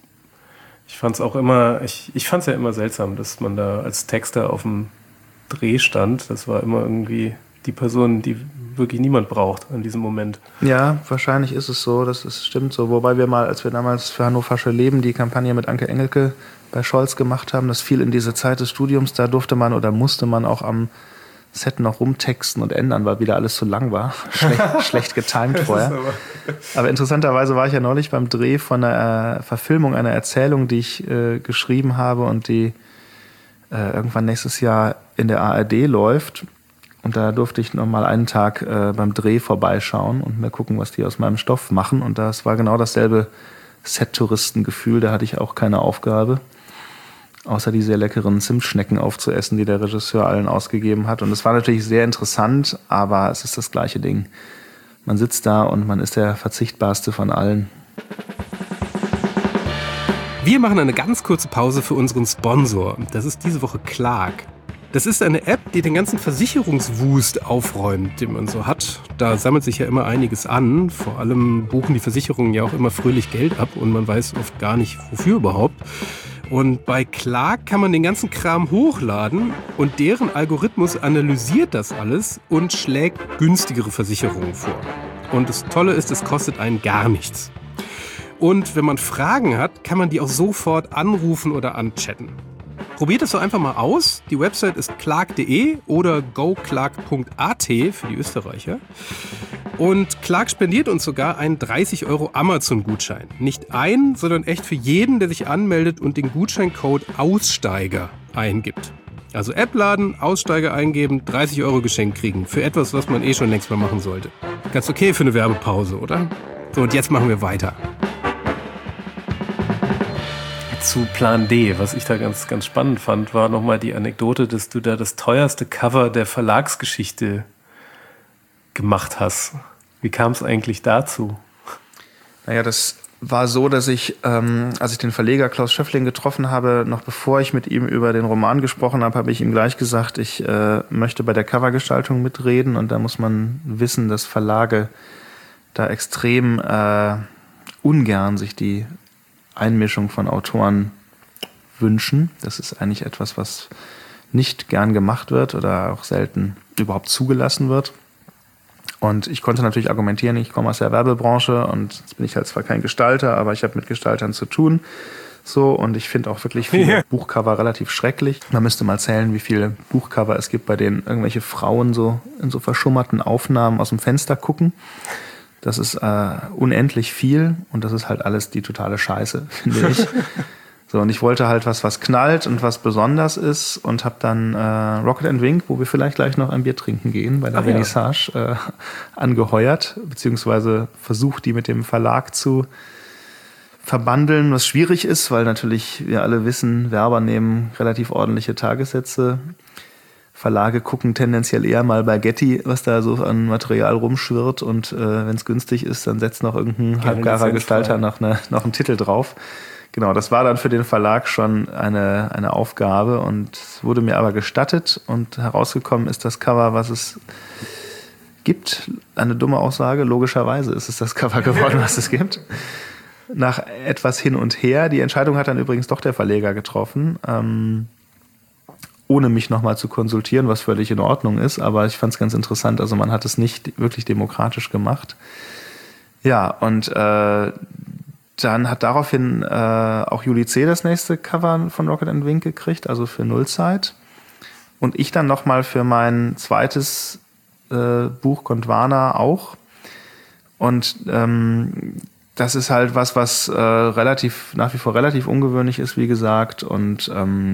ich fand es ja immer seltsam, dass man da als Texter auf dem Dreh stand. Das war immer irgendwie die Person, die wirklich niemand braucht an diesem Moment. Ja, wahrscheinlich ist es so, stimmt so. Wobei als wir damals für Hannoversche Leben die Kampagne mit Anke Engelke bei Scholz gemacht haben, das fiel in diese Zeit des Studiums, da durfte man oder musste man auch am Set noch rumtexten und ändern, weil wieder alles zu lang war. Schlecht getimt vorher. Aber interessanterweise war ich ja neulich beim Dreh von einer Verfilmung einer Erzählung, die ich geschrieben habe und die irgendwann nächstes Jahr in der ARD läuft. Und da durfte ich noch mal einen Tag beim Dreh vorbeischauen und mir gucken, was die aus meinem Stoff machen. Und das war genau dasselbe Set-Touristengefühl. Da hatte ich auch keine Aufgabe, außer die sehr leckeren Zimtschnecken aufzuessen, die der Regisseur allen ausgegeben hat. Und es war natürlich sehr interessant, aber es ist das gleiche Ding. Man sitzt da und man ist der verzichtbarste von allen. Wir machen eine ganz kurze Pause für unseren Sponsor. Das ist diese Woche Clark. Das ist eine App, die den ganzen Versicherungswust aufräumt, den man so hat. Da sammelt sich ja immer einiges an. Vor allem buchen die Versicherungen ja auch immer fröhlich Geld ab und man weiß oft gar nicht, wofür überhaupt. Und bei Clark kann man den ganzen Kram hochladen und deren Algorithmus analysiert das alles und schlägt günstigere Versicherungen vor. Und das Tolle ist, es kostet einen gar nichts. Und wenn man Fragen hat, kann man die auch sofort anrufen oder anchatten. Probiert es doch einfach mal aus. Die Website ist clark.de oder goclark.at für die Österreicher. Und Clark spendiert uns sogar einen 30 € Amazon-Gutschein. Nicht ein, sondern echt für jeden, der sich anmeldet und den Gutscheincode Aussteiger eingibt. Also App laden, Aussteiger eingeben, 30 € geschenkt kriegen. Für etwas, was man schon längst mal machen sollte. Ganz okay für eine Werbepause, oder? So, und jetzt machen wir weiter. Zu Plan D, was ich da ganz, ganz spannend fand, war nochmal die Anekdote, dass du da das teuerste Cover der Verlagsgeschichte gemacht hast. Wie kam es eigentlich dazu? Naja, das war so, dass ich, als ich den Verleger Klaus Schöffling getroffen habe, noch bevor ich mit ihm über den Roman gesprochen habe, habe ich ihm gleich gesagt, ich möchte bei der Covergestaltung mitreden. Und da muss man wissen, dass Verlage da extrem ungern sich die Einmischung von Autoren wünschen. Das ist eigentlich etwas, was nicht gern gemacht wird oder auch selten überhaupt zugelassen wird. Und ich konnte natürlich argumentieren, ich komme aus der Werbebranche und jetzt bin ich halt zwar kein Gestalter, aber ich habe mit Gestaltern zu tun. So, und ich finde auch wirklich viele Buchcover relativ schrecklich. Man müsste mal zählen, wie viele Buchcover es gibt, bei denen irgendwelche Frauen so in so verschummerten Aufnahmen aus dem Fenster gucken. Das ist unendlich viel und das ist halt alles die totale Scheiße, finde ich. So, und ich wollte halt was knallt und was besonders ist und habe dann Rocket & Wink, wo wir vielleicht gleich noch ein Bier trinken gehen, bei der Vernissage angeheuert, beziehungsweise versucht, die mit dem Verlag zu verbandeln, was schwierig ist, weil natürlich wir alle wissen, Werber nehmen relativ ordentliche Tagessätze. Verlage gucken tendenziell eher mal bei Getty, was da so an Material rumschwirrt und wenn es günstig ist, dann setzt noch irgendein halbgarer Gestalter noch einen Titel drauf. Genau, das war dann für den Verlag schon eine Aufgabe und wurde mir aber gestattet und herausgekommen ist das Cover, was es gibt. Eine dumme Aussage, logischerweise ist es das Cover geworden, was es gibt. Nach etwas hin und her. Die Entscheidung hat dann übrigens doch der Verleger getroffen, ohne mich nochmal zu konsultieren, was völlig in Ordnung ist, aber ich fand es ganz interessant, also man hat es nicht wirklich demokratisch gemacht. Ja, und dann hat daraufhin auch Juli C. das nächste Cover von Rocket & Wink gekriegt, also für Nullzeit. Und ich dann nochmal für mein zweites Buch Gondwana auch. Und das ist halt was nach wie vor relativ ungewöhnlich ist, wie gesagt, und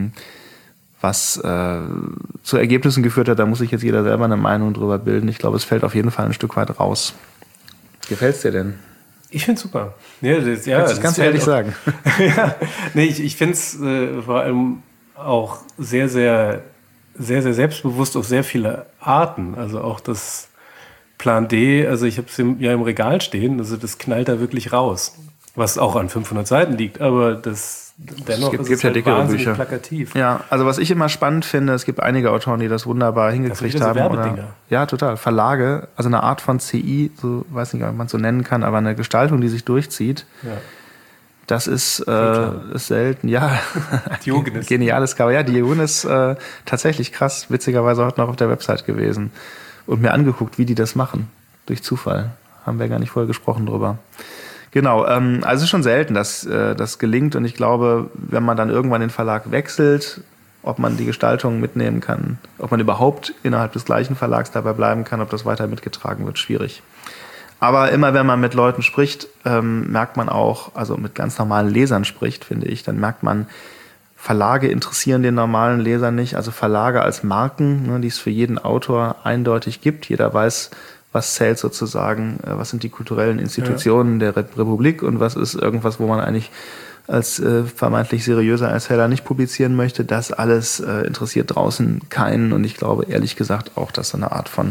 was zu Ergebnissen geführt hat, da muss sich jetzt jeder selber eine Meinung drüber bilden. Ich glaube, es fällt auf jeden Fall ein Stück weit raus. Gefällt's dir denn? Ich finde es super. Ja, das kannst du ehrlich sagen. Ja, nee, ich finde es vor allem auch sehr, sehr, sehr, sehr selbstbewusst auf sehr viele Arten. Also auch das Plan D, also ich habe es ja im Regal stehen, also das knallt da wirklich raus. Was auch an 500 Seiten liegt, aber dennoch ist es halt wahnsinnig Bücher. Plakativ. Ja, also was ich immer spannend finde, es gibt einige Autoren, die das wunderbar hingekriegt haben. Ja, total. Verlage, also eine Art von CI, so weiß nicht, ob man es so nennen kann, aber eine Gestaltung, die sich durchzieht. Ja. Das ist selten. Ja, Diogenes. Geniales Cover. Ja, Diogenes tatsächlich krass. Witzigerweise heute noch auf der Website gewesen und mir angeguckt, wie die das machen. Durch Zufall. Haben wir gar nicht vorher gesprochen drüber. Genau, also es ist schon selten, dass das gelingt und ich glaube, wenn man dann irgendwann den Verlag wechselt, ob man die Gestaltung mitnehmen kann, ob man überhaupt innerhalb des gleichen Verlags dabei bleiben kann, ob das weiter mitgetragen wird, schwierig. Aber immer wenn man mit Leuten spricht, merkt man auch, also mit ganz normalen Lesern spricht, finde ich, dann merkt man, Verlage interessieren den normalen Leser nicht, also Verlage als Marken, ne, die es für jeden Autor eindeutig gibt, jeder weiß, was zählt sozusagen, was sind die kulturellen Institutionen der Republik und was ist irgendwas, wo man eigentlich als vermeintlich seriöser Erzähler nicht publizieren möchte. Das alles interessiert draußen keinen und ich glaube ehrlich gesagt auch, dass so eine Art von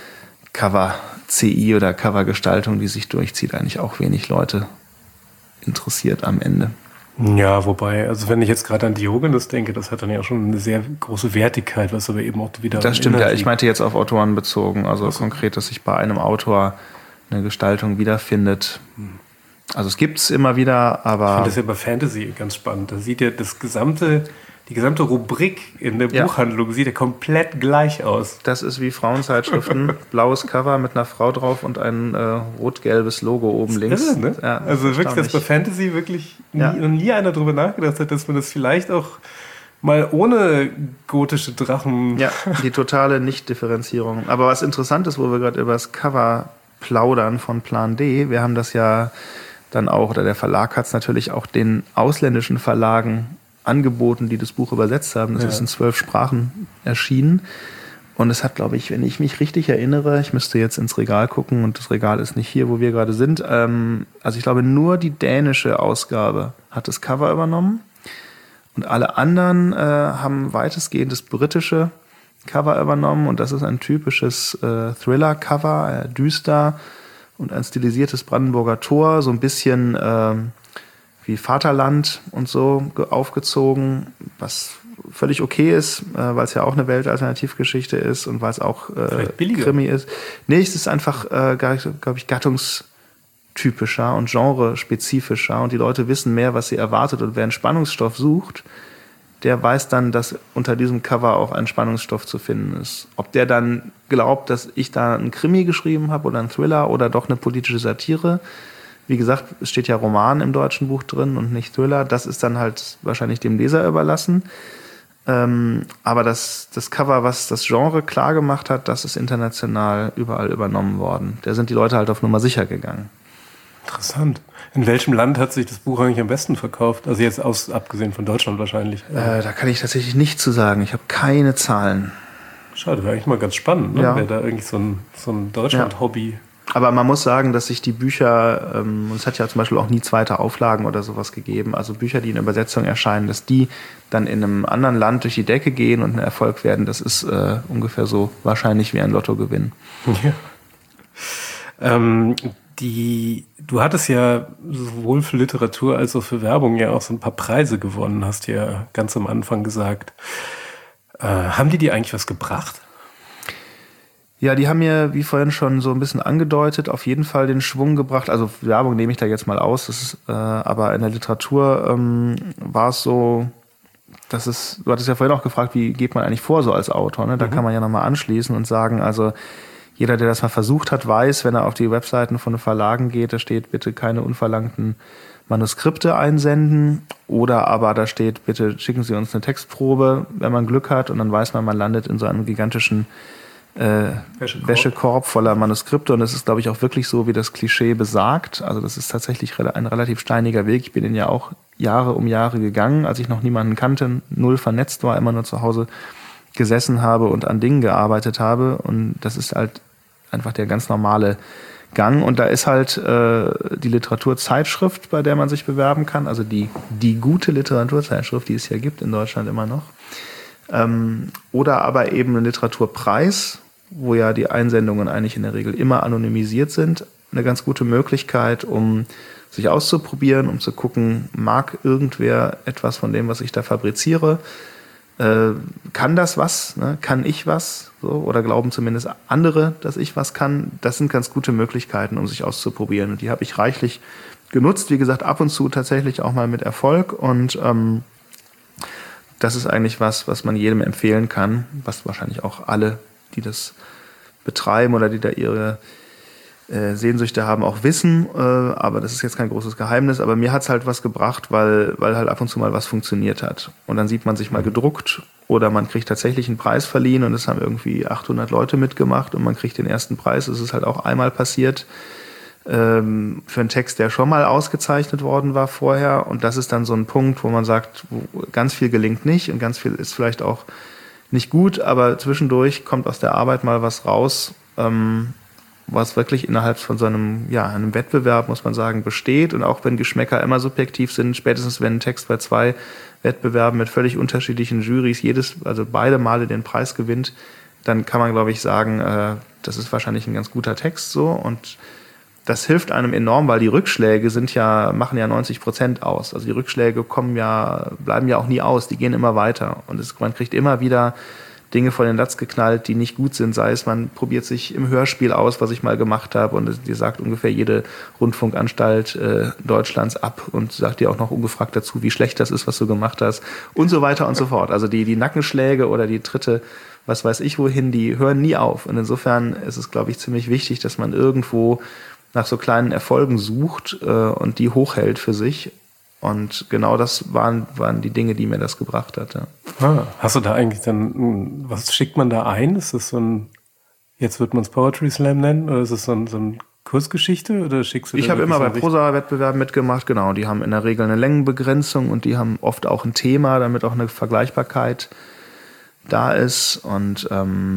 Cover-CI oder Covergestaltung, die sich durchzieht, eigentlich auch wenig Leute interessiert am Ende. Ja, wobei, also wenn ich jetzt gerade an Diogenes denke, das hat dann ja schon eine sehr große Wertigkeit, was aber eben auch wieder... Das stimmt, ja. Ich meinte jetzt auf Autoren bezogen, also konkret, dass sich bei einem Autor eine Gestaltung wiederfindet. Also es gibt es immer wieder, aber... Ich finde das ja bei Fantasy ganz spannend. Da sieht ja die gesamte Rubrik in der Buchhandlung sieht ja komplett gleich aus. Das ist wie Frauenzeitschriften, blaues Cover mit einer Frau drauf und ein rot-gelbes Logo oben links. Irre, ne? Ja, also wirklich, dass bei Fantasy wirklich nie einer drüber nachgedacht hat, dass man das vielleicht auch mal ohne gotische Drachen... Ja, die totale Nicht-Differenzierung. Aber was interessant ist, wo wir gerade über das Cover plaudern von Plan D, wir haben das ja dann auch, oder der Verlag hat es natürlich auch den ausländischen Verlagen angeboten, die das Buch übersetzt haben. Das ist in 12 Sprachen erschienen. Und es hat, glaube ich, wenn ich mich richtig erinnere, ich müsste jetzt ins Regal gucken und das Regal ist nicht hier, wo wir gerade sind. Also ich glaube, nur die dänische Ausgabe hat das Cover übernommen. Und alle anderen haben weitestgehend das britische Cover übernommen. Und das ist ein typisches Thriller-Cover, düster und ein stilisiertes Brandenburger Tor, so ein bisschen wie Vaterland und so aufgezogen, was völlig okay ist, weil es ja auch eine Weltalternativgeschichte ist und weil es auch Krimi ist. Nee, es ist einfach, glaube ich, gattungstypischer und genrespezifischer und die Leute wissen mehr, was sie erwartet. Und wer einen Spannungsstoff sucht, der weiß dann, dass unter diesem Cover auch ein Spannungsstoff zu finden ist. Ob der dann glaubt, dass ich da einen Krimi geschrieben habe oder einen Thriller oder doch eine politische Satire. Wie gesagt, es steht ja Roman im deutschen Buch drin und nicht Thriller. Das ist dann halt wahrscheinlich dem Leser überlassen. Aber das Cover, was das Genre klar gemacht hat, das ist international überall übernommen worden. Da sind die Leute halt auf Nummer sicher gegangen. Interessant. In welchem Land hat sich das Buch eigentlich am besten verkauft? Also jetzt abgesehen von Deutschland wahrscheinlich. Da kann ich tatsächlich nichts zu sagen. Ich habe keine Zahlen. Schade, wäre eigentlich mal ganz spannend, ne? Ja. Wäre da irgendwie so ein Deutschland-Hobby. Aber man muss sagen, dass sich die Bücher, es hat ja zum Beispiel auch nie zweite Auflagen oder sowas gegeben, also Bücher, die in Übersetzung erscheinen, dass die dann in einem anderen Land durch die Decke gehen und ein Erfolg werden, das ist ungefähr so wahrscheinlich wie ein Lottogewinn. Ja. Du hattest ja sowohl für Literatur als auch für Werbung ja auch so ein paar Preise gewonnen, hast du ja ganz am Anfang gesagt. Haben die dir eigentlich was gebracht? Ja, die haben mir, wie vorhin schon so ein bisschen angedeutet, auf jeden Fall den Schwung gebracht. Also Werbung nehme ich da jetzt mal aus. Das ist, aber in der Literatur war es so, dass du hattest ja vorhin auch gefragt, wie geht man eigentlich vor so als Autor? Ne? Da kann man ja nochmal anschließen und sagen, also jeder, der das mal versucht hat, weiß, wenn er auf die Webseiten von den Verlagen geht, da steht bitte keine unverlangten Manuskripte einsenden oder aber da steht, bitte schicken Sie uns eine Textprobe, wenn man Glück hat und dann weiß man landet in so einem gigantischen Wäschekorb voller Manuskripte und es ist, glaube ich, auch wirklich so, wie das Klischee besagt. Also das ist tatsächlich ein relativ steiniger Weg. Ich bin den ja auch Jahre um Jahre gegangen, als ich noch niemanden kannte, null vernetzt war, immer nur zu Hause gesessen habe und an Dingen gearbeitet habe und das ist halt einfach der ganz normale Gang und da ist halt die Literaturzeitschrift, bei der man sich bewerben kann, also die gute Literaturzeitschrift, die es ja gibt in Deutschland immer noch, oder aber eben ein Literaturpreis, wo ja die Einsendungen eigentlich in der Regel immer anonymisiert sind, eine ganz gute Möglichkeit, um sich auszuprobieren, um zu gucken, mag irgendwer etwas von dem, was ich da fabriziere, kann das was, ne? Kann ich was, so? Oder glauben zumindest andere, dass ich was kann. Das sind ganz gute Möglichkeiten, um sich auszuprobieren und die habe ich reichlich genutzt, wie gesagt, ab und zu tatsächlich auch mal mit Erfolg und das ist eigentlich was man jedem empfehlen kann, was wahrscheinlich auch alle, die das betreiben oder die da ihre Sehnsüchte haben, auch wissen. Aber das ist jetzt kein großes Geheimnis. Aber mir hat's halt was gebracht, weil halt ab und zu mal was funktioniert hat. Und dann sieht man sich mal gedruckt oder man kriegt tatsächlich einen Preis verliehen und es haben irgendwie 800 Leute mitgemacht und man kriegt den ersten Preis. Es ist halt auch einmal passiert für einen Text, der schon mal ausgezeichnet worden war vorher. Und das ist dann so ein Punkt, wo man sagt, wo ganz viel gelingt nicht und ganz viel ist vielleicht auch nicht gut, aber zwischendurch kommt aus der Arbeit mal was raus, was wirklich innerhalb von so einem Wettbewerb, muss man sagen, besteht. Und auch wenn Geschmäcker immer subjektiv sind, spätestens wenn ein Text bei 2 Wettbewerben mit völlig unterschiedlichen Jurys also beide Male den Preis gewinnt, dann kann man, glaube ich, sagen, das ist wahrscheinlich ein ganz guter Text so. Und das hilft einem enorm, weil die Rückschläge machen ja 90% aus. Also die Rückschläge bleiben ja auch nie aus, die gehen immer weiter. Und man kriegt immer wieder Dinge vor den Latz geknallt, die nicht gut sind. Sei es, man probiert sich im Hörspiel aus, was ich mal gemacht habe, und dir sagt ungefähr jede Rundfunkanstalt Deutschlands ab und sagt dir auch noch ungefragt dazu, wie schlecht das ist, was du gemacht hast, und so weiter und so fort. Also die Nackenschläge oder die Tritte, was weiß ich wohin, die hören nie auf. Und insofern ist es, glaube ich, ziemlich wichtig, dass man irgendwo nach so kleinen Erfolgen sucht und die hochhält für sich. Und genau das waren die Dinge, die mir das gebracht hat. Ja. Hast du da eigentlich dann, was schickt man da ein? Ist das so ein, jetzt wird man es Poetry Slam nennen, oder ist es so ein Kurzgeschichte, oder schickst du? Ich habe immer bei Prosa-Wettbewerben mitgemacht, genau. Die haben in der Regel eine Längenbegrenzung und die haben oft auch ein Thema, damit auch eine Vergleichbarkeit da ist. Und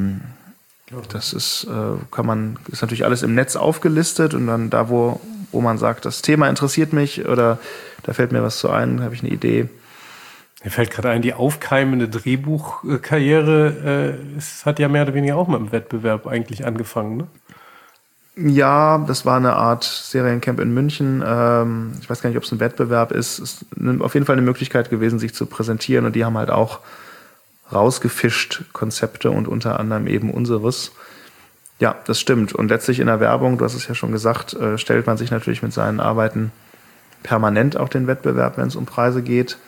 das ist natürlich alles im Netz aufgelistet, und dann da, wo man sagt, das Thema interessiert mich oder da fällt mir was zu ein, habe ich eine Idee. Mir fällt gerade ein, die aufkeimende Drehbuchkarriere hat ja mehr oder weniger auch mal im Wettbewerb eigentlich angefangen, ne? Ja, das war eine Art Seriencamp in München. Ich weiß gar nicht, ob es ein Wettbewerb ist. Es ist auf jeden Fall eine Möglichkeit gewesen, sich zu präsentieren, und die haben halt auch rausgefischt Konzepte und unter anderem eben unseres. Ja, das stimmt. Und letztlich in der Werbung, du hast es ja schon gesagt, stellt man sich natürlich mit seinen Arbeiten permanent auch den Wettbewerb, wenn es um Preise geht.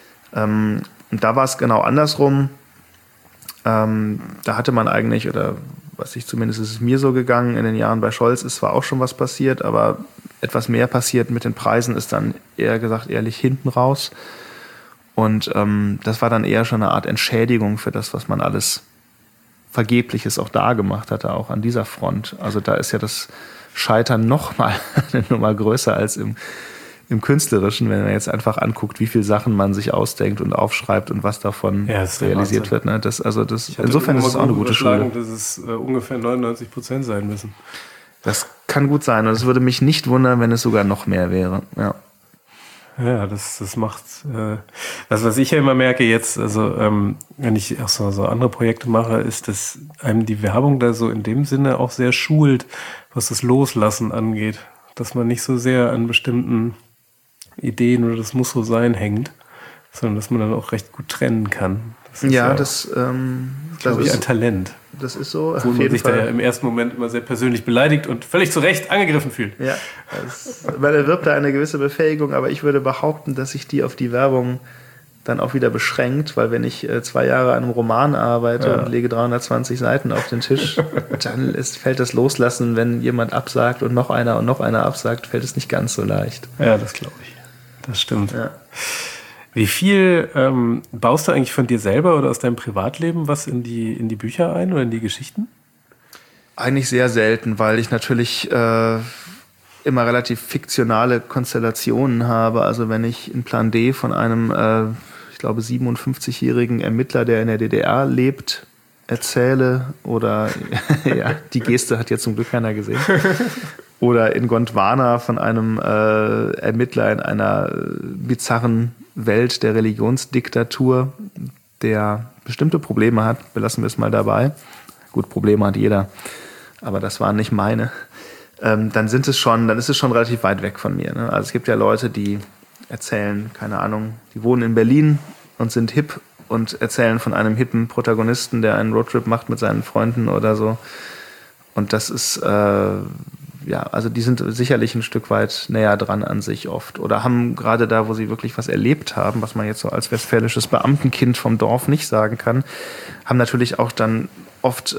Und da war es genau andersrum. Da hatte man eigentlich, oder zumindest ist es mir so gegangen, in den Jahren bei Scholz ist zwar auch schon was passiert, aber etwas mehr passiert mit den Preisen ist dann eher gesagt ehrlich hinten raus. Und das war dann eher schon eine Art Entschädigung für das, was man alles Vergebliches auch da gemacht hatte, auch an dieser Front. Also da ist ja das Scheitern nochmal eine Nummer größer als im Künstlerischen, wenn man jetzt einfach anguckt, wie viele Sachen man sich ausdenkt und aufschreibt und was davon realisiert wird. Ne? Insofern ist es auch eine gute Schule. Dass es ungefähr 99% sein müssen. Das kann gut sein, und es würde mich nicht wundern, wenn es sogar noch mehr wäre. Ja. Ja, das macht das, was ich ja immer merke jetzt, also wenn ich auch so andere Projekte mache, ist, dass einem die Werbung da so in dem Sinne auch sehr schult, was das Loslassen angeht. Dass man nicht so sehr an bestimmten Ideen oder das muss so sein hängt, sondern dass man dann auch recht gut trennen kann. Das ist das ist ein Talent. Das ist so. Wo man sich da ja im ersten Moment immer sehr persönlich beleidigt und völlig zu Recht angegriffen fühlt. Ja, weil er wirbt da eine gewisse Befähigung, aber ich würde behaupten, dass sich die auf die Werbung dann auch wieder beschränkt, weil wenn ich 2 Jahre an einem Roman arbeite und lege 320 Seiten auf den Tisch, dann fällt das Loslassen, wenn jemand absagt und noch einer absagt, fällt es nicht ganz so leicht. Ja, das glaube ich. Das stimmt. Ja. Wie viel baust du eigentlich von dir selber oder aus deinem Privatleben was in die Bücher ein oder in die Geschichten? Eigentlich sehr selten, weil ich natürlich immer relativ fiktionale Konstellationen habe. Also wenn ich in Plan D von einem, ich glaube, 57-jährigen Ermittler, der in der DDR lebt, erzähle, oder ja, die Geste hat jetzt zum Glück keiner gesehen. Oder in Gondwana von einem Ermittler in einer bizarren Welt der Religionsdiktatur, der bestimmte Probleme hat, belassen wir es mal dabei. Gut, Probleme hat jeder, aber das waren nicht meine. Dann ist es schon relativ weit weg von mir. Ne? Also es gibt ja Leute, die erzählen, keine Ahnung, die wohnen in Berlin und sind hip und erzählen von einem hippen Protagonisten, der einen Roadtrip macht mit seinen Freunden oder so. Und das ist also die sind sicherlich ein Stück weit näher dran an sich oft. Oder haben gerade da, wo sie wirklich was erlebt haben, was man jetzt so als westfälisches Beamtenkind vom Dorf nicht sagen kann, haben natürlich auch dann oft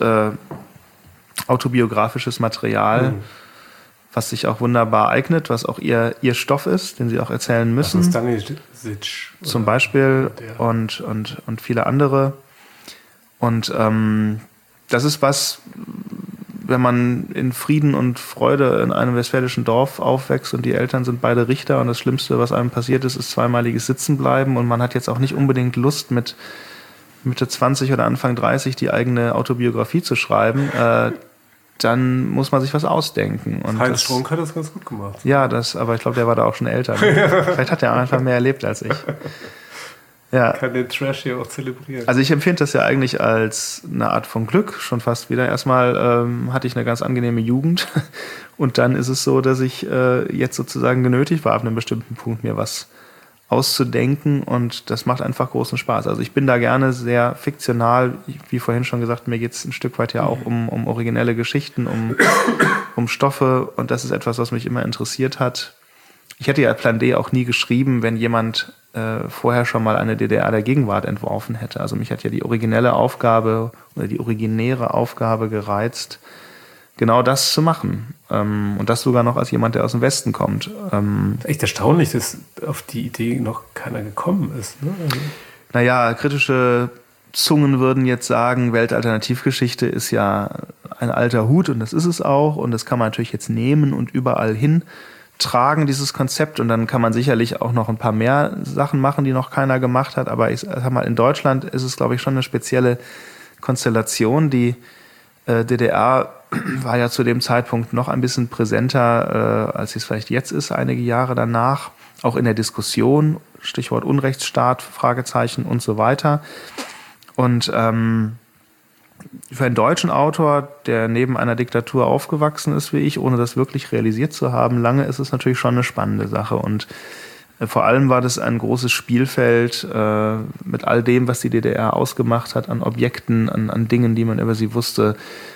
autobiografisches Material, was sich auch wunderbar eignet, was auch ihr Stoff ist, den sie auch erzählen müssen. Stanisic zum Beispiel und viele andere. Und das ist was, wenn man in Frieden und Freude in einem westfälischen Dorf aufwächst und die Eltern sind beide Richter und das Schlimmste, was einem passiert ist, ist zweimaliges Sitzenbleiben und man hat jetzt auch nicht unbedingt Lust, mit Mitte 20 oder Anfang 30 die eigene Autobiografie zu schreiben, dann muss man sich was ausdenken. Und Heinz Strunk hat das ganz gut gemacht. Ja, aber ich glaube, der war da auch schon älter. Ne? Vielleicht hat er einfach mehr erlebt als ich. Ja. Kann den Trash hier auch zelebrieren. Also ich empfinde das ja eigentlich als eine Art von Glück schon fast wieder. Erstmal hatte ich eine ganz angenehme Jugend und dann ist es so, dass ich jetzt sozusagen genötigt war, auf einem bestimmten Punkt mir was auszudenken und das macht einfach großen Spaß. Also ich bin da gerne sehr fiktional, wie vorhin schon gesagt, mir geht es ein Stück weit ja auch um originelle Geschichten, um Stoffe und das ist etwas, was mich immer interessiert hat. Ich hätte ja Plan D auch nie geschrieben, wenn jemand vorher schon mal eine DDR der Gegenwart entworfen hätte. Also mich hat ja die originäre Aufgabe gereizt, genau das zu machen. Und das sogar noch als jemand, der aus dem Westen kommt. Echt erstaunlich, dass auf die Idee noch keiner gekommen ist. Ne? Naja, kritische Zungen würden jetzt sagen, Weltalternativgeschichte ist ja ein alter Hut und das ist es auch. Und das kann man natürlich jetzt nehmen und überall hin tragen, dieses Konzept. Und dann kann man sicherlich auch noch ein paar mehr Sachen machen, die noch keiner gemacht hat. Aber ich sag mal, in Deutschland ist es, glaube ich, schon eine spezielle Konstellation. Die DDR war ja zu dem Zeitpunkt noch ein bisschen präsenter, als es vielleicht jetzt ist, einige Jahre danach. Auch in der Diskussion, Stichwort Unrechtsstaat, Fragezeichen und so weiter. Und für einen deutschen Autor, der neben einer Diktatur aufgewachsen ist wie ich, ohne das wirklich realisiert zu haben, lange ist es natürlich schon eine spannende Sache. Und vor allem war das ein großes Spielfeld mit all dem, was die DDR ausgemacht hat, an Objekten, an Dingen, die man über sie wusste,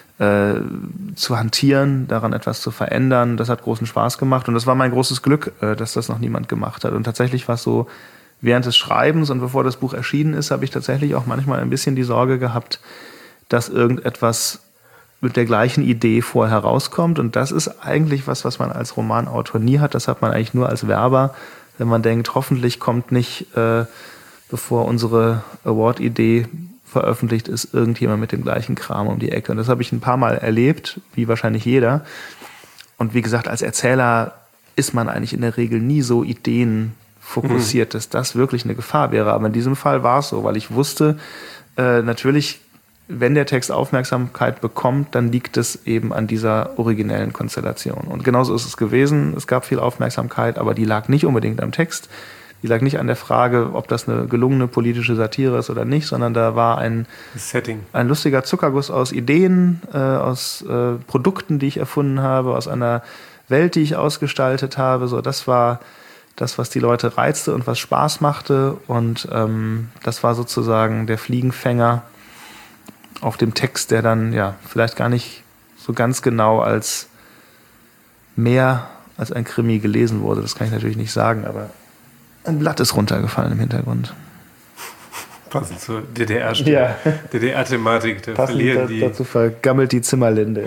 zu hantieren, daran etwas zu verändern. Das hat großen Spaß gemacht und das war mein großes Glück, dass das noch niemand gemacht hat. Und tatsächlich war es so, während des Schreibens und bevor das Buch erschienen ist, habe ich tatsächlich auch manchmal ein bisschen die Sorge gehabt, dass irgendetwas mit der gleichen Idee vorher rauskommt. Und das ist eigentlich was man als Romanautor nie hat. Das hat man eigentlich nur als Werber, wenn man denkt, hoffentlich kommt nicht, bevor unsere Award-Idee veröffentlicht ist, irgendjemand mit dem gleichen Kram um die Ecke. Und das habe ich ein paar Mal erlebt, wie wahrscheinlich jeder. Und wie gesagt, als Erzähler ist man eigentlich in der Regel nie so ideenfokussiert, dass das wirklich eine Gefahr wäre. Aber in diesem Fall war es so, weil ich wusste, natürlich, wenn der Text Aufmerksamkeit bekommt, dann liegt es eben an dieser originellen Konstellation. Und genauso ist es gewesen. Es gab viel Aufmerksamkeit, aber die lag nicht unbedingt am Text. Die lag nicht an der Frage, ob das eine gelungene politische Satire ist oder nicht, sondern da war ein lustiger Zuckerguss aus Ideen, aus Produkten, die ich erfunden habe, aus einer Welt, die ich ausgestaltet habe. So, das war das, was die Leute reizte und was Spaß machte. Und das war sozusagen der Fliegenfänger auf dem Text, der dann ja vielleicht gar nicht so ganz genau als mehr als ein Krimi gelesen wurde. Das kann ich natürlich nicht sagen, aber ein Blatt ist runtergefallen im Hintergrund. Passend zur DDR-Thematik. Der verlieren die. Dazu vergammelt die Zimmerlinde.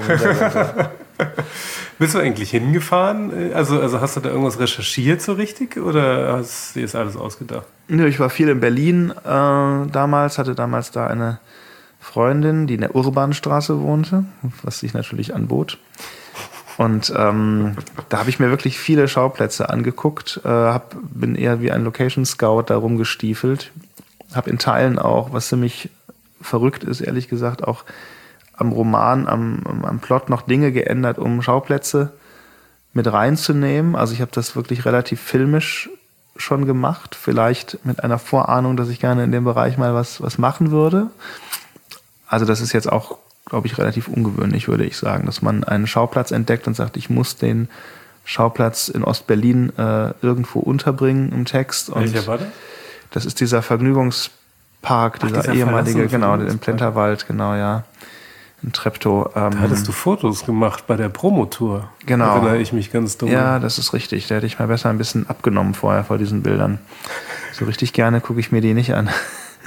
Bist du eigentlich hingefahren? Also hast du da irgendwas recherchiert so richtig oder hast du dir das alles ausgedacht? Nö, ich war viel in Berlin damals, hatte damals da eine Freundin, die in der Urbanstraße wohnte, was sich natürlich anbot. Und da habe ich mir wirklich viele Schauplätze angeguckt, bin eher wie ein Location Scout da rumgestiefelt, habe in Teilen auch, was ziemlich verrückt ist, ehrlich gesagt, auch am Roman, am Plot noch Dinge geändert, um Schauplätze mit reinzunehmen. Also ich habe das wirklich relativ filmisch schon gemacht, vielleicht mit einer Vorahnung, dass ich gerne in dem Bereich mal was machen würde. Also das ist jetzt auch, glaube ich, relativ ungewöhnlich, würde ich sagen, dass man einen Schauplatz entdeckt und sagt, ich muss den Schauplatz in Ostberlin irgendwo unterbringen im Text. Und welcher war das? Das ist dieser Vergnügungspark, dieser ehemalige, genau, im Plenterwald, genau, ja. In Treptow. Da hattest du Fotos gemacht bei der Promotour. Genau. Da erinnere ich mich ganz dunkel. Ja, das ist richtig. Da hätte ich mal besser ein bisschen abgenommen vorher vor diesen Bildern. So richtig gerne gucke ich mir die nicht an.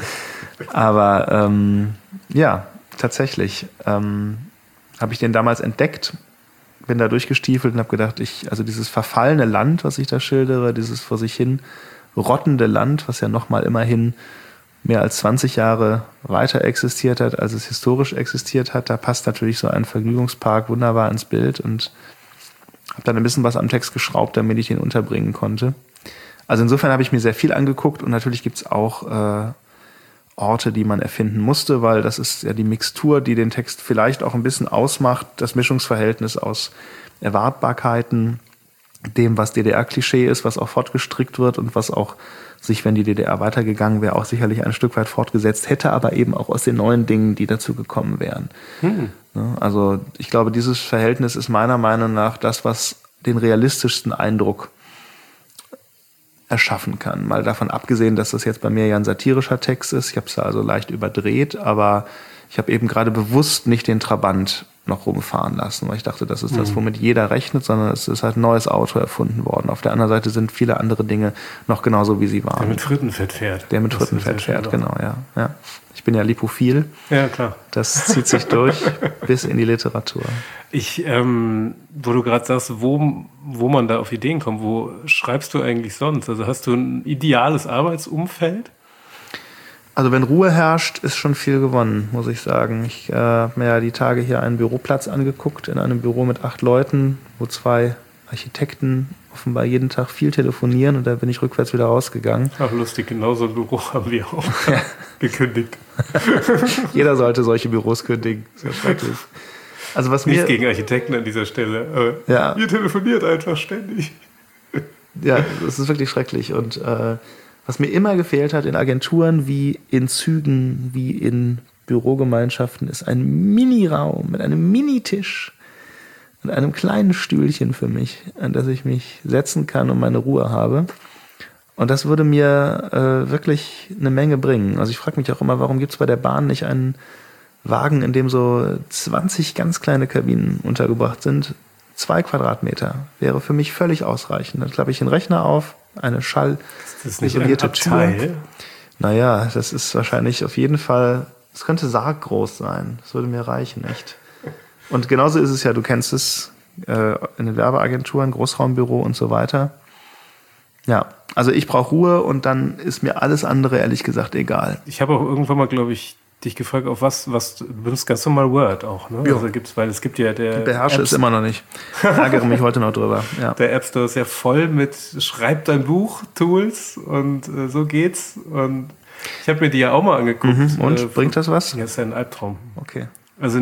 Aber ja, tatsächlich habe ich den damals entdeckt, bin da durchgestiefelt und habe gedacht, also dieses verfallene Land, was ich da schildere, dieses vor sich hin rottende Land, was ja nochmal immerhin mehr als 20 Jahre weiter existiert hat, als es historisch existiert hat, da passt natürlich so ein Vergnügungspark wunderbar ins Bild und habe dann ein bisschen was am Text geschraubt, damit ich ihn unterbringen konnte. Also insofern habe ich mir sehr viel angeguckt und natürlich gibt es auch Orte, die man erfinden musste, weil das ist ja die Mixtur, die den Text vielleicht auch ein bisschen ausmacht, das Mischungsverhältnis aus Erwartbarkeiten dem, was DDR-Klischee ist, was auch fortgestrickt wird und was auch sich, wenn die DDR weitergegangen wäre, auch sicherlich ein Stück weit fortgesetzt hätte, aber eben auch aus den neuen Dingen, die dazu gekommen wären. Also ich glaube, dieses Verhältnis ist meiner Meinung nach das, was den realistischsten Eindruck erschaffen kann. Mal davon abgesehen, dass das jetzt bei mir ja ein satirischer Text ist. Ich habe es also leicht überdreht, aber ich habe eben gerade bewusst nicht den Trabant noch rumfahren lassen, weil ich dachte, das ist das, womit jeder rechnet, sondern es ist halt ein neues Auto erfunden worden. Auf der anderen Seite sind viele andere Dinge noch genauso, wie sie waren. Der mit Frittenfett fährt. Der mit Frittenfett fährt, genau, ja. Ich bin ja lipophil. Ja, klar. Das zieht sich durch bis in die Literatur. Wo du gerade sagst, wo man da auf Ideen kommt, wo schreibst du eigentlich sonst? Also hast du ein ideales Arbeitsumfeld? Also wenn Ruhe herrscht, ist schon viel gewonnen, muss ich sagen. Ich habe mir ja die Tage hier einen Büroplatz angeguckt, in einem Büro mit 8 Leuten, wo 2 Architekten offenbar jeden Tag viel telefonieren und da bin ich rückwärts wieder rausgegangen. Ach lustig, genau so ein Büro haben wir auch gekündigt. Jeder sollte solche Büros kündigen, sehr schrecklich. Also was Nicht gegen Architekten an dieser Stelle, aber ja. Ihr telefoniert einfach ständig. Ja, das ist wirklich schrecklich und was mir immer gefehlt hat in Agenturen wie in Zügen, wie in Bürogemeinschaften, ist ein Mini-Raum mit einem Minitisch und einem kleinen Stühlchen für mich, an das ich mich setzen kann und meine Ruhe habe. Und das würde mir wirklich eine Menge bringen. Also ich frage mich auch immer, warum gibt es bei der Bahn nicht einen Wagen, in dem so 20 ganz kleine Kabinen untergebracht sind? 2 Quadratmeter wäre für mich völlig ausreichend. Dann klappe ich den Rechner auf, eine schallisolierte Tür. Naja, das ist wahrscheinlich auf jeden Fall, es könnte sarggroß sein. Das würde mir reichen, echt. Und genauso ist es ja, du kennst es, in den Werbeagenturen, Großraumbüro und so weiter. Ja, also ich brauche Ruhe und dann ist mir alles andere ehrlich gesagt egal. Ich habe auch irgendwann mal, glaube ich, dich gefragt, auf was du benutzt ganz normal Word auch, ne? Ja. Also weil es gibt ja der... Ich beherrsche es immer noch nicht. Ich ärgere mich heute noch drüber. Ja. Der App Store ist ja voll mit Schreib dein Buch, Tools und so geht's. Und ich habe mir die ja auch mal angeguckt. Und bringt das was? Ja, ist ja ein Albtraum. Okay. Also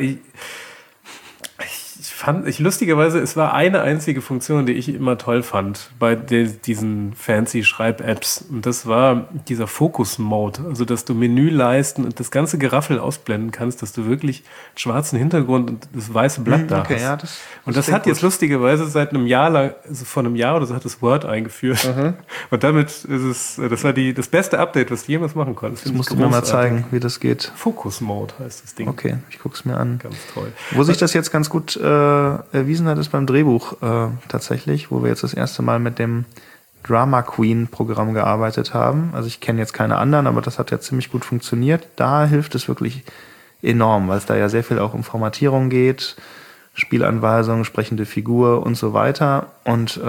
lustigerweise, es war eine einzige Funktion, die ich immer toll fand bei diesen fancy Schreib-Apps. Und das war dieser Focus-Mode. Also, dass du Menüleisten und das ganze Geraffel ausblenden kannst, dass du wirklich einen schwarzen Hintergrund und das weiße Blatt da hast. Ja, das hat jetzt lustigerweise seit einem Jahr lang, also vor einem Jahr oder so, hat das Word eingeführt. Und damit ist es, das war das beste Update, was du jemals machen konntest. Das musst du mir mal zeigen, wie das geht. Focus-Mode heißt das Ding. Okay, ich guck's mir an. Ganz toll. Wo sich das jetzt ganz gut erwiesen hat, ist beim Drehbuch tatsächlich, wo wir jetzt das erste Mal mit dem Drama Queen Programm gearbeitet haben. Also ich kenne jetzt keine anderen, aber das hat ja ziemlich gut funktioniert. Da hilft es wirklich enorm, weil es da ja sehr viel auch um Formatierung geht, Spielanweisungen, sprechende Figur und so weiter. Und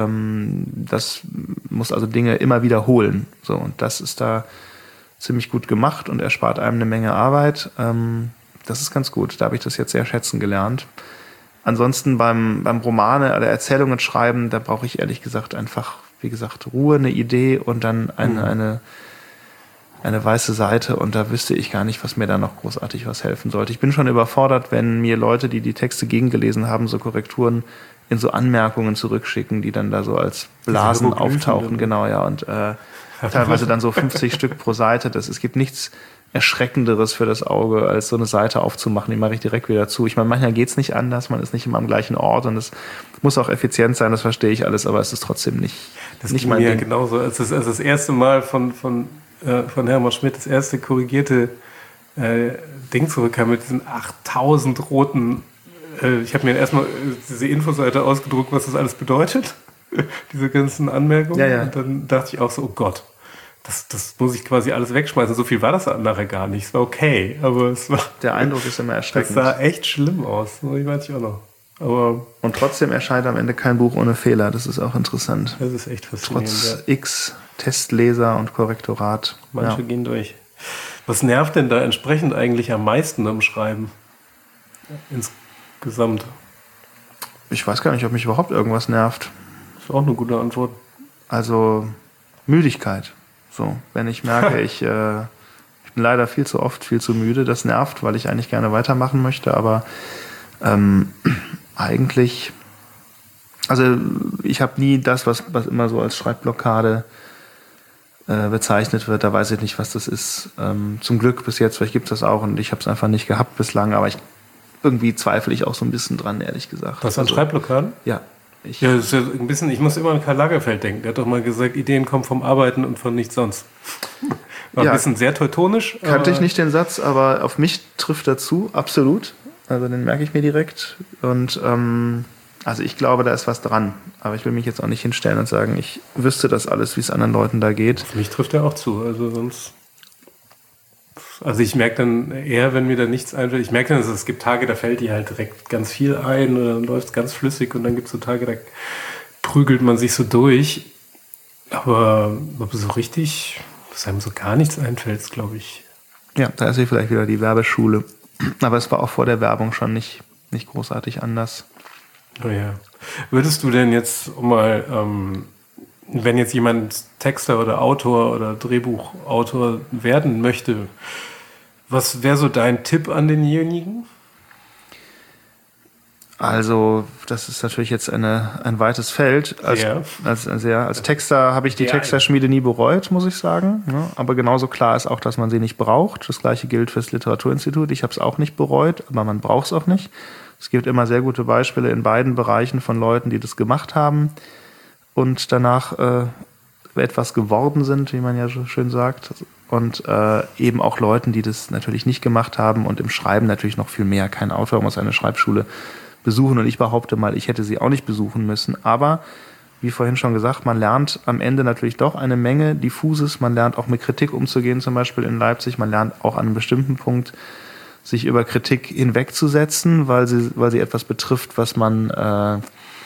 das muss also Dinge immer wiederholen. So, und das ist da ziemlich gut gemacht und erspart einem eine Menge Arbeit. Das ist ganz gut. Da habe ich das jetzt sehr schätzen gelernt. Ansonsten beim Romane oder Erzählungen schreiben, da brauche ich ehrlich gesagt einfach, wie gesagt, Ruhe, eine Idee und dann eine weiße Seite und da wüsste ich gar nicht, was mir da noch großartig was helfen sollte. Ich bin schon überfordert, wenn mir Leute, die die Texte gegengelesen haben, so Korrekturen in so Anmerkungen zurückschicken, die dann da so als Blasen auftauchen. Genau, ja, und teilweise dann so 50 Stück pro Seite. Es gibt nichts Erschreckenderes für das Auge, als so eine Seite aufzumachen. Die mache ich direkt wieder zu. Ich meine, manchmal geht's nicht anders, man ist nicht immer am gleichen Ort und es muss auch effizient sein, das verstehe ich alles, aber es ist trotzdem nicht mein Ding. Genauso. Als das erste Mal von Hermann Schmidt das erste korrigierte Ding zurückkam mit diesen 8000 roten, ich habe mir erstmal diese Infoseite ausgedruckt, was das alles bedeutet, diese ganzen Anmerkungen. Ja. Und dann dachte ich auch so, oh Gott, das muss ich quasi alles wegschmeißen. So viel war das nachher gar nicht. Es war okay, aber es war... Der Eindruck ist immer erschreckend. Das sah echt schlimm aus. Ich weiß ich auch noch. Und trotzdem erscheint am Ende kein Buch ohne Fehler. Das ist auch interessant. Das ist echt faszinierend. Trotz X, Testleser und Korrektorat. Manche gehen durch. Was nervt denn da entsprechend eigentlich am meisten am Schreiben? Insgesamt. Ich weiß gar nicht, ob mich überhaupt irgendwas nervt. Das ist auch eine gute Antwort. Also Müdigkeit. So, wenn ich merke, ich bin leider viel zu oft viel zu müde, das nervt, weil ich eigentlich gerne weitermachen möchte, aber eigentlich Also ich habe nie das, was immer so als Schreibblockade bezeichnet wird, da weiß ich nicht, was das ist. Zum Glück bis jetzt, vielleicht gibt es das auch und ich habe es einfach nicht gehabt bislang, aber irgendwie zweifle ich auch so ein bisschen dran, ehrlich gesagt. Was an Schreibblockaden? Ja. Ja, das ist ja ein bisschen, ich muss immer an Karl Lagerfeld denken. Der hat doch mal gesagt, Ideen kommen vom Arbeiten und von nichts sonst. War ein bisschen sehr teutonisch. Kannte ich nicht den Satz, aber auf mich trifft er zu, absolut. Also den merke ich mir direkt. Und also ich glaube, da ist was dran. Aber ich will mich jetzt auch nicht hinstellen und sagen, ich wüsste das alles, wie es anderen Leuten da geht. Auf mich trifft er auch zu. Also ich merke dann eher, wenn mir da nichts einfällt, ich merke dann, es gibt Tage, da fällt dir halt direkt ganz viel ein oder dann läuft es ganz flüssig und dann gibt es so Tage, da prügelt man sich so durch. Aber so richtig, dass einem so gar nichts einfällt, glaube ich. Ja, da ist hier vielleicht wieder die Werbeschule. Aber es war auch vor der Werbung schon nicht großartig anders. Oh ja. Würdest du denn jetzt wenn jetzt jemand Texter oder Autor oder Drehbuchautor werden möchte, was wäre so dein Tipp an denjenigen? Also, das ist natürlich jetzt ein weites Feld. Als Texter habe ich die Texterschmiede nie bereut, muss ich sagen. Ja, aber genauso klar ist auch, dass man sie nicht braucht. Das Gleiche gilt fürs Literaturinstitut. Ich habe es auch nicht bereut, aber man braucht es auch nicht. Es gibt immer sehr gute Beispiele in beiden Bereichen von Leuten, die das gemacht haben und danach etwas geworden sind, wie man ja so schön sagt. Und eben auch Leuten, die das natürlich nicht gemacht haben und im Schreiben natürlich noch viel mehr. Kein Autor muss eine Schreibschule besuchen und ich behaupte mal, ich hätte sie auch nicht besuchen müssen. Aber, wie vorhin schon gesagt, man lernt am Ende natürlich doch eine Menge Diffuses. Man lernt auch mit Kritik umzugehen, zum Beispiel in Leipzig. Man lernt auch an einem bestimmten Punkt sich über Kritik hinwegzusetzen, weil sie etwas betrifft, was man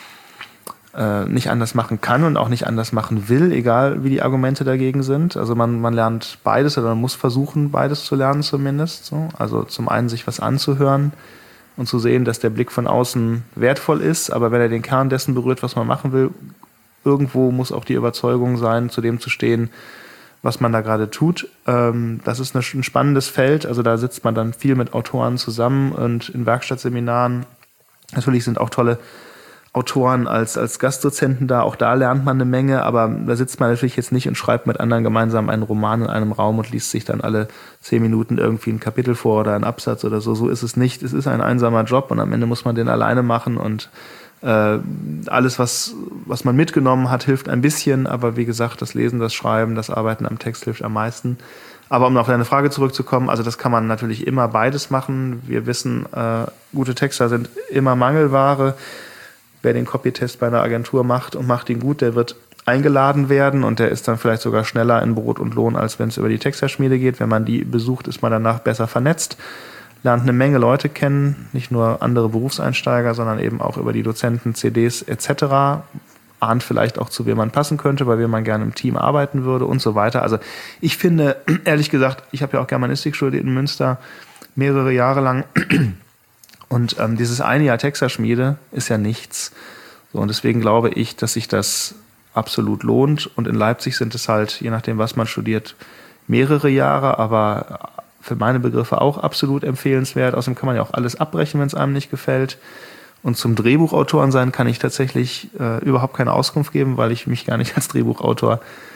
nicht anders machen kann und auch nicht anders machen will, egal wie die Argumente dagegen sind. Also man lernt beides oder man muss versuchen, beides zu lernen zumindest. So. Also zum einen sich was anzuhören und zu sehen, dass der Blick von außen wertvoll ist, aber wenn er den Kern dessen berührt, was man machen will, irgendwo muss auch die Überzeugung sein, zu dem zu stehen, was man da gerade tut. Das ist ein spannendes Feld, also da sitzt man dann viel mit Autoren zusammen und in Werkstattseminaren. Natürlich sind auch tolle Autoren als Gastdozenten da, auch da lernt man eine Menge, aber da sitzt man natürlich jetzt nicht und schreibt mit anderen gemeinsam einen Roman in einem Raum und liest sich dann alle 10 Minuten irgendwie ein Kapitel vor oder einen Absatz oder so. So ist es nicht. Es ist ein einsamer Job und am Ende muss man den alleine machen und alles, was man mitgenommen hat, hilft ein bisschen, aber wie gesagt, das Lesen, das Schreiben, das Arbeiten am Text hilft am meisten. Aber um auf deine Frage zurückzukommen, also das kann man natürlich immer beides machen. Wir wissen, gute Texter sind immer Mangelware. Wer den Copytest bei einer Agentur macht und macht ihn gut, der wird eingeladen werden und der ist dann vielleicht sogar schneller in Brot und Lohn, als wenn es über die Texterschmiede geht. Wenn man die besucht, ist man danach besser vernetzt, lernt eine Menge Leute kennen, nicht nur andere Berufseinsteiger, sondern eben auch über die Dozenten, CDs etc., ahnt vielleicht auch, zu wem man passen könnte, bei wem man gerne im Team arbeiten würde und so weiter. Also ich finde, ehrlich gesagt, ich habe ja auch Germanistik studiert in Münster mehrere Jahre lang. Und dieses eine Jahr Texterschmiede ist ja nichts. So, und deswegen glaube ich, dass sich das absolut lohnt. Und in Leipzig sind es halt, je nachdem, was man studiert, mehrere Jahre, aber für meine Begriffe auch absolut empfehlenswert. Außerdem kann man ja auch alles abbrechen, wenn es einem nicht gefällt. Und zum Drehbuchautoren sein kann ich tatsächlich überhaupt keine Auskunft geben, weil ich mich gar nicht als Drehbuchautor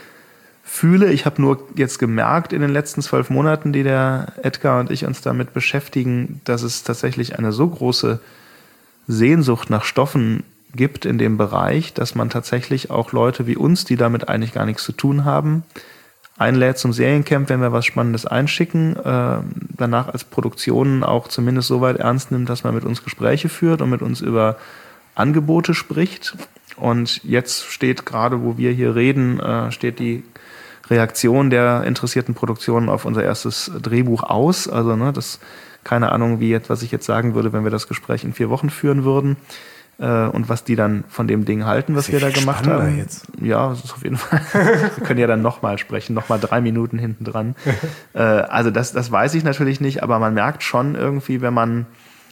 fühle. Ich habe nur jetzt gemerkt in den letzten 12 Monaten, die der Edgar und ich uns damit beschäftigen, dass es tatsächlich eine so große Sehnsucht nach Stoffen gibt in dem Bereich, dass man tatsächlich auch Leute wie uns, die damit eigentlich gar nichts zu tun haben, einlädt zum Seriencamp, wenn wir was Spannendes einschicken, danach als Produktionen auch zumindest so weit ernst nimmt, dass man mit uns Gespräche führt und mit uns über Angebote spricht. Und jetzt steht gerade, wo wir hier reden, steht die Reaktion der interessierten Produktionen auf unser erstes Drehbuch aus. Also das keine Ahnung, was ich jetzt sagen würde, wenn wir das Gespräch in 4 Wochen führen würden. Und was die dann von dem Ding halten, was wir da gemacht haben. Jetzt. Ja, das ist auf jeden Fall. Wir können ja dann nochmal sprechen, nochmal 3 Minuten hinten dran. Also das weiß ich natürlich nicht, aber man merkt schon irgendwie, wenn man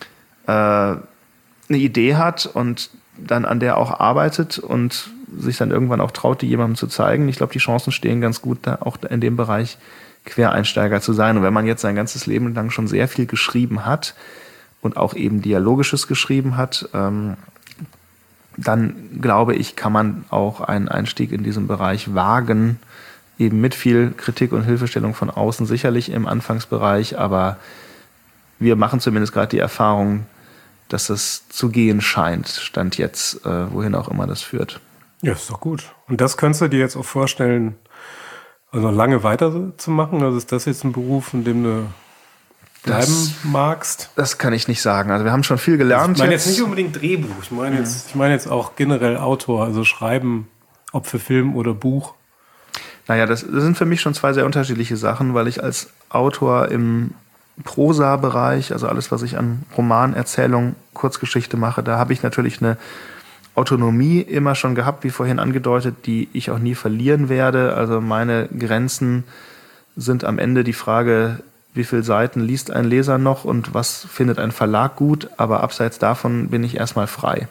eine Idee hat und dann an der auch arbeitet und sich dann irgendwann auch traut, die jemandem zu zeigen. Ich glaube, die Chancen stehen ganz gut, da auch in dem Bereich Quereinsteiger zu sein. Und wenn man jetzt sein ganzes Leben lang schon sehr viel geschrieben hat und auch eben Dialogisches geschrieben hat, dann glaube ich, kann man auch einen Einstieg in diesen Bereich wagen, eben mit viel Kritik und Hilfestellung von außen, sicherlich im Anfangsbereich, aber wir machen zumindest gerade die Erfahrung, dass es zu gehen scheint, Stand jetzt, wohin auch immer das führt. Ja, ist doch gut. Und das könntest du dir jetzt auch vorstellen, also lange weiterzumachen? Also ist das jetzt ein Beruf, in dem du bleiben magst? Das kann ich nicht sagen. Also wir haben schon viel gelernt. Ich meine jetzt nicht unbedingt Drehbuch. Ich meine jetzt auch generell Autor, also Schreiben, ob für Film oder Buch. Naja, das sind für mich schon zwei sehr unterschiedliche Sachen, weil ich als Autor im Prosa-Bereich, also alles, was ich an Roman, Erzählung, Kurzgeschichte mache, da habe ich natürlich eine Autonomie immer schon gehabt, wie vorhin angedeutet, die ich auch nie verlieren werde. Also meine Grenzen sind am Ende die Frage, wie viele Seiten liest ein Leser noch und was findet ein Verlag gut, aber abseits davon bin ich erstmal frei.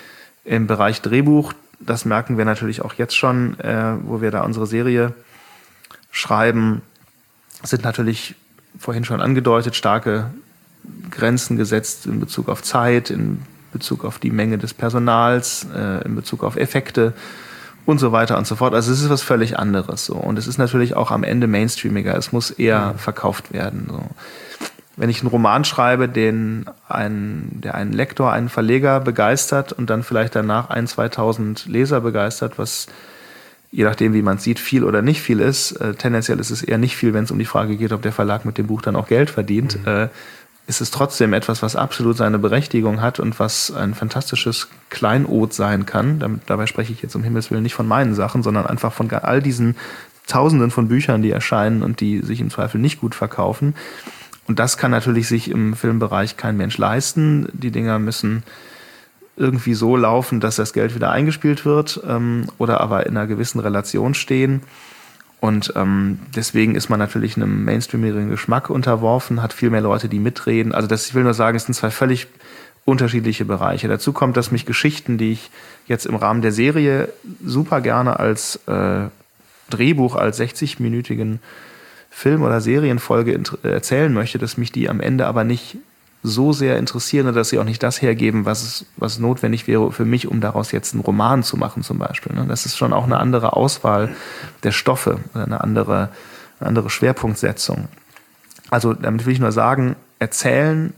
Im Bereich Drehbuch, das merken wir natürlich auch jetzt schon, wo wir da unsere Serie schreiben, sind natürlich vorhin schon angedeutet starke Grenzen gesetzt in Bezug auf Zeit, in Bezug auf die Menge des Personals, in Bezug auf Effekte und so weiter und so fort. Also es ist was völlig anderes. So. Und es ist natürlich auch am Ende mainstreamiger. Es muss eher verkauft werden. So. Wenn ich einen Roman schreibe, der einen Lektor, einen Verleger begeistert und dann vielleicht danach 1.000, 2.000 Leser begeistert, was je nachdem, wie man es sieht, viel oder nicht viel ist. Tendenziell ist es eher nicht viel, wenn es um die Frage geht, ob der Verlag mit dem Buch dann auch Geld verdient. Ist es trotzdem etwas, was absolut seine Berechtigung hat und was ein fantastisches Kleinod sein kann. Dabei spreche ich jetzt um Himmels Willen nicht von meinen Sachen, sondern einfach von all diesen Tausenden von Büchern, die erscheinen und die sich im Zweifel nicht gut verkaufen. Und das kann natürlich sich im Filmbereich kein Mensch leisten. Die Dinger müssen irgendwie so laufen, dass das Geld wieder eingespielt wird oder aber in einer gewissen Relation stehen. Und deswegen ist man natürlich einem mainstreamigen Geschmack unterworfen, hat viel mehr Leute, die mitreden. Also ich will nur sagen, es sind zwei völlig unterschiedliche Bereiche. Dazu kommt, dass mich Geschichten, die ich jetzt im Rahmen der Serie super gerne als Drehbuch, als 60-minütigen Film- oder Serienfolge erzählen möchte, dass mich die am Ende aber nicht so sehr interessieren, dass sie auch nicht das hergeben, was notwendig wäre für mich, um daraus jetzt einen Roman zu machen zum Beispiel. Das ist schon auch eine andere Auswahl der Stoffe, eine andere Schwerpunktsetzung. Also damit will ich nur sagen, erzählen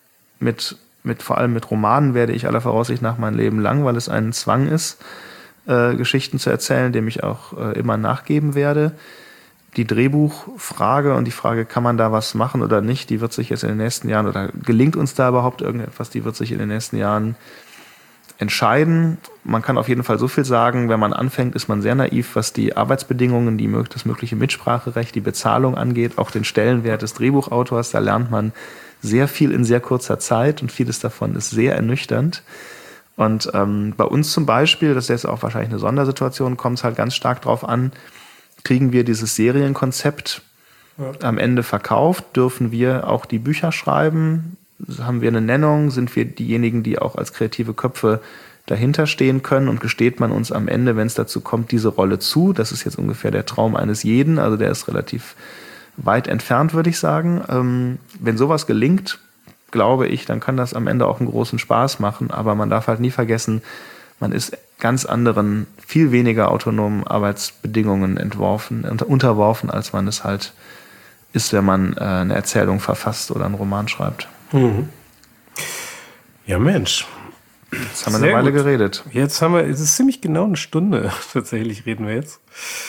vor allem mit Romanen werde ich aller Voraussicht nach mein Leben lang, weil es ein Zwang ist, Geschichten zu erzählen, dem ich auch immer nachgeben werde. Die Drehbuchfrage und die Frage, kann man da was machen oder nicht, die wird sich jetzt in den nächsten Jahren, oder gelingt uns da überhaupt irgendetwas, die wird sich in den nächsten Jahren entscheiden. Man kann auf jeden Fall so viel sagen, wenn man anfängt, ist man sehr naiv, was die Arbeitsbedingungen, das mögliche Mitspracherecht, die Bezahlung angeht, auch den Stellenwert des Drehbuchautors. Da lernt man sehr viel in sehr kurzer Zeit und vieles davon ist sehr ernüchternd. Und bei uns zum Beispiel, das ist jetzt auch wahrscheinlich eine Sondersituation, kommt es halt ganz stark drauf an, kriegen wir dieses Serienkonzept am Ende verkauft? Dürfen wir auch die Bücher schreiben? Haben wir eine Nennung? Sind wir diejenigen, die auch als kreative Köpfe dahinter stehen können? Und gesteht man uns am Ende, wenn es dazu kommt, diese Rolle zu? Das ist jetzt ungefähr der Traum eines jeden. Also der ist relativ weit entfernt, würde ich sagen. Wenn sowas gelingt, glaube ich, dann kann das am Ende auch einen großen Spaß machen. Aber man darf halt nie vergessen, man ist ganz anderen, viel weniger autonomen Arbeitsbedingungen unterworfen, als man es halt ist, wenn man eine Erzählung verfasst oder einen Roman schreibt. Mhm. Ja, Mensch. Jetzt haben wir eine Weile geredet. Es ist ziemlich genau eine Stunde, tatsächlich reden wir jetzt.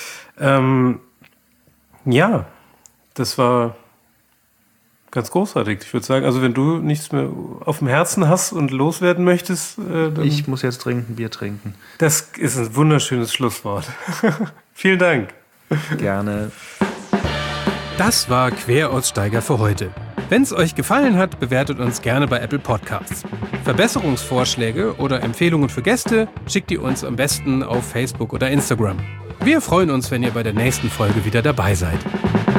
Ja, das war ganz großartig. Ich würde sagen, also wenn du nichts mehr auf dem Herzen hast und loswerden möchtest, dann ich muss jetzt dringend ein Bier trinken. Das ist ein wunderschönes Schlusswort. Vielen Dank. Gerne. Das war Queraussteiger für heute. Wenn es euch gefallen hat, bewertet uns gerne bei Apple Podcasts. Verbesserungsvorschläge oder Empfehlungen für Gäste schickt ihr uns am besten auf Facebook oder Instagram. Wir freuen uns, wenn ihr bei der nächsten Folge wieder dabei seid.